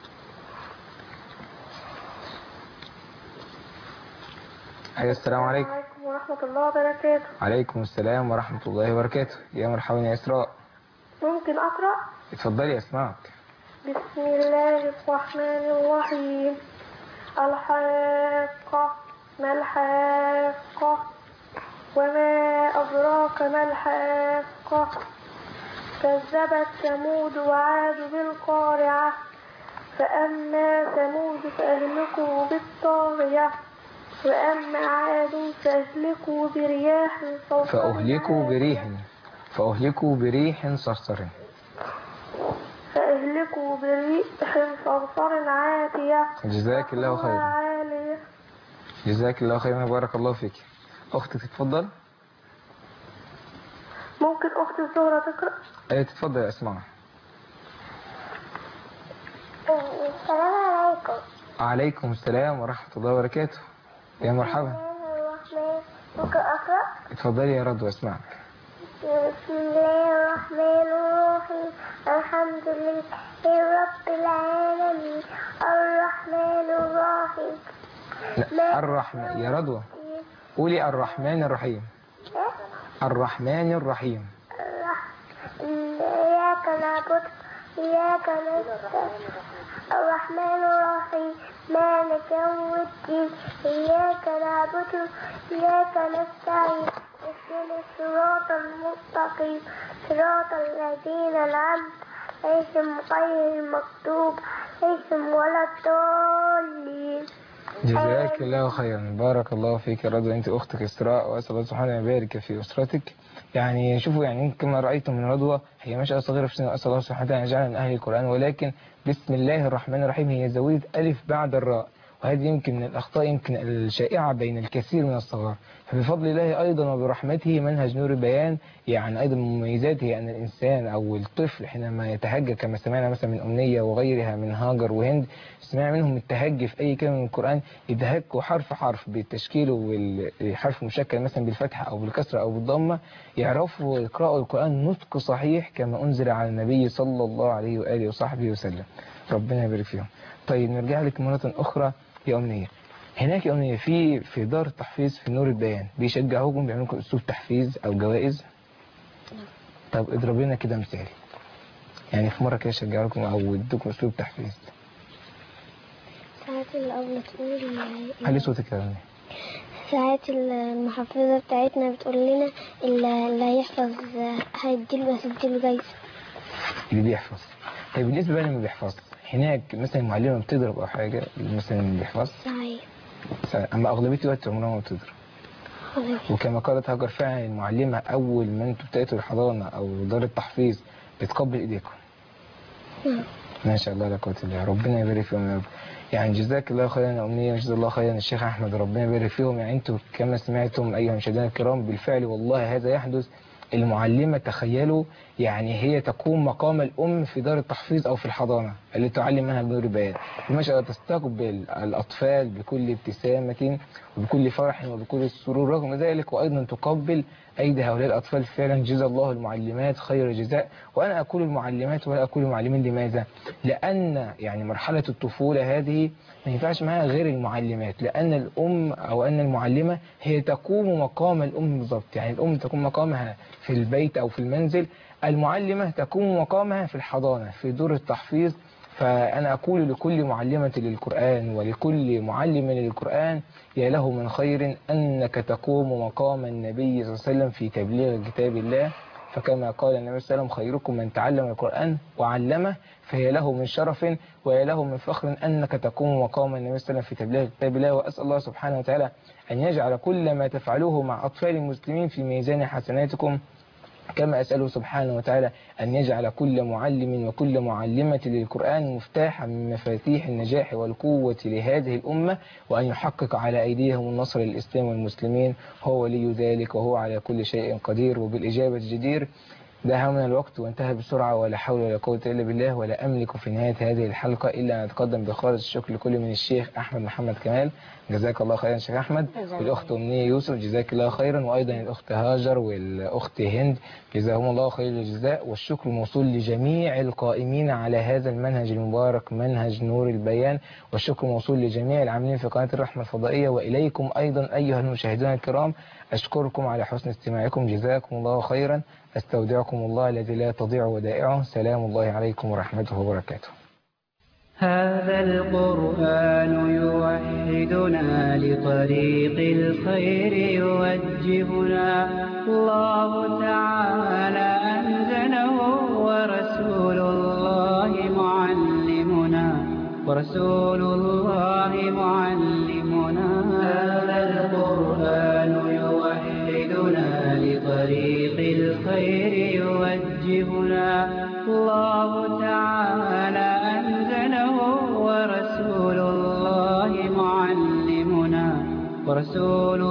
أيوة السلام عليكم. السلام عليكم ورحمة الله وبركاته. عليكم السلام ورحمة الله وبركاته. يا مرحبا يا إسراء. ممكن أقرأ؟ اتفضلي أسمعك. بسم الله الرحمن الرحيم. الحاقة ما الحاقة وما أدراك ما الحاقة كذبت ثمود وعاد بالقارعة فأما ثمود فأهلكوا بالطاغية وأما عاد فأهلكوا برياح صرصر فأهلكوا بريح فأهلكوا بريح صرصر فأهلكوا بريح صرصر عاتية. جزاك الله خيرا. جزاك الله خيرا بارك الله فيك. أختك تتفضل. ممكن أخت الزهرة تقرأ؟ أيه تتفضل أسمع. السلام عليكم. وعليكم السلام ورحمة الله وبركاته. يا مرحبا. ممكن أقرأ؟ اتفضلي يا رضوى أسمعك. بسم الله الرحمن الرحيم. الحمد لله رب العالمين الرحمن الرحيم. لا الرحمن يا رضوى قولي الرحمن الرحيم. الرحمن الرحيم. إياك نعبد إياك نستعين الرحمن الرحيم مالك يوم الدين إياك نعبد إياك نستعين اهدنا الصراط المستقيم صراط الذين أنعمت عليهم غير المغضوب عليهم ولا الضالين. جزاك الله خيرا بارك الله فيك يا رضوى أنت أختك إسراء وأسأل الله سبحانه يبارك في أسرتك. يعني شوفوا يعني كما رأيتم من رضوى هي مش صغيرة في سن، أسأل الله سبحانه وتعالى يجعلها من أهل القرآن، ولكن بسم الله الرحمن الرحيم هي زودت ألف بعد الراء، وهذه يمكن من الأخطاء يمكن الشائعة بين الكثير من الصغار. فبفضل الله أيضا وبرحمته منهج نور البيان يعني أيضا مميزاته أن الإنسان أو الطفل حينما يتهجى كما سمعنا مثلا من أمنية وغيرها من هاجر وهند سمعنا منهم التهجي في أي كلمة من القرآن يتهجوا حرف حرف بالتشكيل والحرف مشكل مثلا بالفتحة أو بالكسرة أو بالضمة، يعرفوا يقرأوا القرآن نطق صحيح كما أنزل على النبي صلى الله عليه وآله وصحبه وسلم. ربنا يبارك فيهم. طيب نرجع لك مرة أخرى يا أمنية. هناك يا أمنية في في دار التحفيظ في نور البيان بيشجعوكم، بيعملوا لكم أسلوب تحفيز أو جوائز؟ طب اضرب لنا كده مثال، يعني في مرة كده شجعوكم أو ادوكم أسلوب تحفيز. ساعات الأبلة تقول علي صوتك يا أمنية. ساعات المحفظة بتاعتنا بتقول لنا اللي هيحفظ هيديله بس هيديله جايزة. اللي بيحفظ. طيب بالنسبة بقى لما بيحفظ هناك مثلا المعلمة بتضرب أو حاجة مثلا اللي بيحفظ؟ صحيح. أما أغلبية الوقت عمرها ما بتضرب. وكما قالت هاجر فعلا المعلمة أول ما أنتوا بتأتوا الحضانة أو دار التحفيظ بتقبل إيديكم. ما شاء الله لا قوة إلا بالله، ربنا يبارك فيهم يا رب. يعني جزاك الله خيرا يا أمنية وجزا الله خيرا الشيخ أحمد، ربنا يبارك فيهم. يعني أنتوا كما سمعتم أيها المشاهدين الكرام بالفعل والله هذا يحدث. المعلمة تخيلوا يعني هي تقوم مقام الأم في دار التحفيظ أو في الحضانة اللي تعلم منها بنور البيان، وما شاء الله تستقبل الأطفال بكل ابتسامة وبكل فرح وبكل سرور. رغم ذلك وأيضا تقبل أيدي هؤلاء الأطفال. فعلا جزا الله المعلمات خير الجزاء. وأنا أقول المعلمات ولا أقول المعلمين. لماذا؟ لأن يعني مرحلة الطفولة هذه ما ينفعش معها غير المعلمات، لأن الأم أو أن المعلمة هي تقوم مقام الأم بالضبط. يعني الأم تقوم مقامها في البيت أو في المنزل، المعلمة تقوم مقامها في الحضانة في دور التحفيظ. فأنا أقول لكل معلمة للقرآن ولكل معلم للقرآن يا له من خير أنك تقوم مقام النبي صلى الله عليه وسلم في تبليغ كتاب الله. فكما قال النبي صلى الله عليه وسلم خيركم من تعلم القرآن وعلمه، فهي له من شرف وهي له من فخر أنك تقوم مقام النبي صلى الله عليه وسلم في تبليغ كتاب الله. وأسأل الله سبحانه وتعالى أن يجعل كل ما تفعلوه مع أطفال المسلمين في ميزان حسناتكم، كما أسأله سبحانه وتعالى أن يجعل كل معلم وكل معلمة للقرآن مفتاحا من مفاتيح النجاح والقوة لهذه الأمة، وأن يحقق على أيديهم النصر للإسلام والمسلمين. هو ولي ذلك وهو على كل شيء قدير وبالإجابة جدير. ده من الوقت وانتهى بسرعة ولا حول ولا قوة إلا بالله. ولا أملك في نهاية هذه الحلقة إلا أن أتقدم بخالص الشكر لكل من الشيخ أحمد محمد كمال، جزاك الله خيرا شيخ أحمد، والأخت أمنية يوسف جزاك الله خيرا، وأيضا الأخت هاجر والأخت هند جزاهم الله خير الجزاء. والشكر موصول لجميع القائمين على هذا المنهج المبارك منهج نور البيان، والشكر موصول لجميع العاملين في قناة الرحمة الفضائية، وإليكم أيضا أيها المشاهدون الكرام. أشكركم على حسن استماعكم جزاكم الله خيرا. أستودعكم الله الذي لا تضيع ودائعه. سلام الله عليكم ورحمته وبركاته. هذا القرآن يوحدنا لطريق الخير يوجهنا، الله تعالى أنزله ورسول الله معلمنا ورسول الله معلمنا. هذا القرآن يوحدنا لطريق الخير يوجهنا، الله تعالى ورسول الله معلمنا ورسول